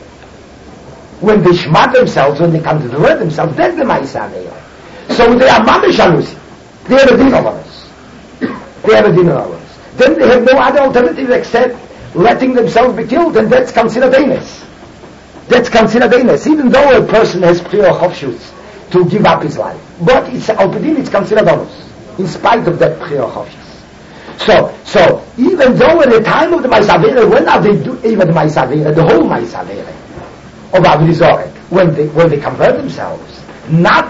when they shmat themselves, when they come to the word themselves, that's the Ma'aseh Aveirah. So they are mamish anusim. They have a din of us. They have a din of us. Then they have no other alternative except letting themselves be killed, and that's considered Enes. That's considered Enes, even though a person has prior chofshus to give up his life. But it's Alpidin, it's considered Onus, in spite of that prior chofshus. So, so even though at the time of the Maisavere, when are they do even the Maisavere, the whole Maisavere of Avodah when they when they convert themselves, not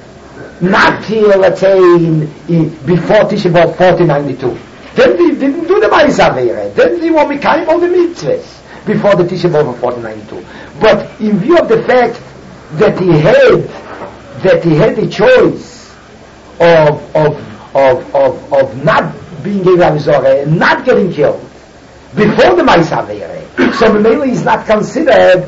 not here, let's say in, in before Tisha B'Av fourteen ninety-two. Then they didn't do the Maisavere. Then they were becoming all the mitzvahs before the Tisha B'Av of fourteen ninety-two. But in view of the fact that he had that he had the choice of of of of, of not being a Ravizore and not getting killed before the Maisavere, so Memele is not considered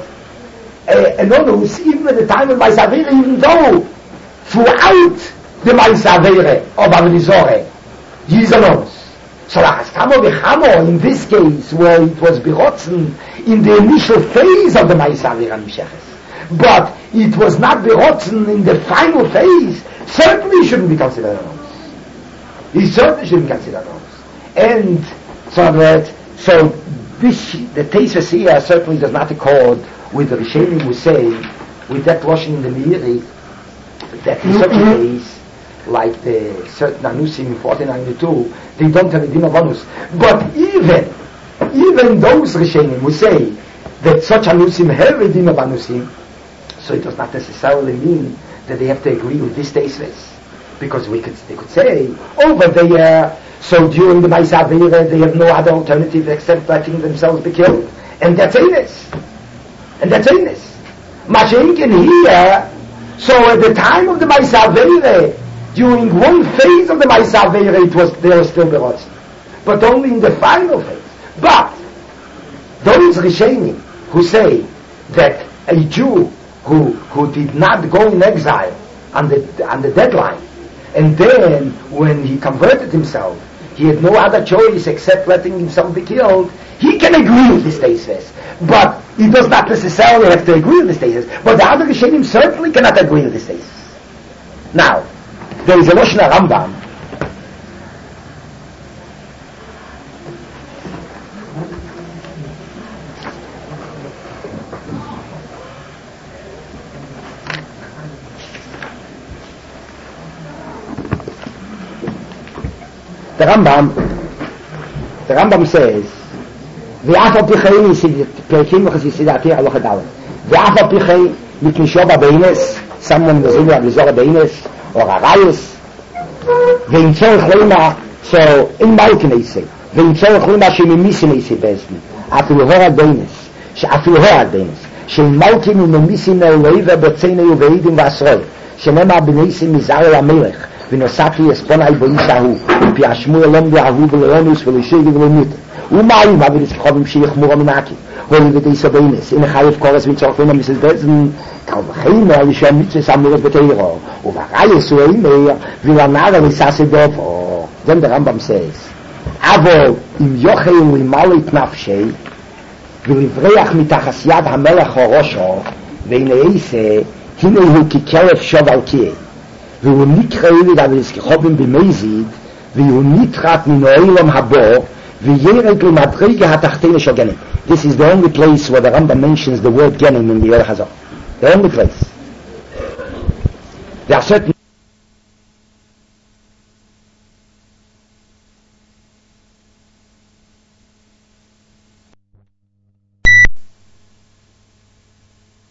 a, an onus even at the time of Maisavere, even though throughout the Maisavere of Ravizore he is an onus. So Kamo V'Chamo in this case where it was Berotzen in the initial phase of the Maisavere Misheches, but it was not Berotzen in the final phase, certainly shouldn't be considered an onus. He certainly shouldn't consider those. And so that, so this, the thesis here certainly does not accord with the Rishonim who say, with that Lashon in the Meiri, that in such a case, like the certain Anusim in fourteen ninety-two, they don't have a din of Anus. But even, even those Rishonim who say that such Anusim have a din of Anusim, so it does not necessarily mean that they have to agree with this thesis. Because we could, they could say, over there, so during the Maisavere, they have no other alternative except letting themselves be killed. And that's Enes. And that's Enes. Mashenkin here, so at the time of the Maisavere, during one phase of the Maisavere, it was, they were still Berotzen. But only in the final phase. But, those Rishonim who say that a Jew who, who did not go in exile on the, on the deadline, and then, when he converted himself, he had no other choice except letting himself be killed. He can agree with this thesis, but he does not necessarily have to agree with this thesis. But the other Rishonim certainly cannot agree with this thesis. Now, there is a Lashon Rambam. The Rambam, the Rambam says, "V'af al pichein yisid perkim v'chasisidati aloch adalem. V'af al pichein mit mishoba beines, someone was in a resort beines or a rayus. V'im tzorich leima, so in malkin eisei. V'im tzorich leima shemimisim eisei bezdin. Afilu hor ad beines, afilu hor ad beines. Shem malkin umemisim ne'oleiva b'tzeinu v'eidim v'asroi. Shenemar b'neisim mizarel amelech. ונוסעתי אספונה אל בויס ההוא, ופיאשמו אלום דההוא בלאונוס ולשיגי ולמות. ומאיים אבל יצחובים שיחמור מנעקי. הולי ודייסו ביינס, אין חייב קורס וצורפים המסל בזן, קל וחיים על שם מצווה סמורת בתאירו, ובראייס הוא אימר, ולנער ניססי דופו. then the Rambam says, אבל אם יוכל למלא את נפשי, ולבריח מתחס יד המלך הראשו, והנה איסה, הנה הוא ככלף שוב על קיי. והוא נקרא אלי דבלסכחובים במזיד, והוא נתחת מן העולם הבא, וירד למדרגה התחתינה של גנים. This is the only place where the Rambam mentions the word genim in the Orach Hazor. The only place. There are certain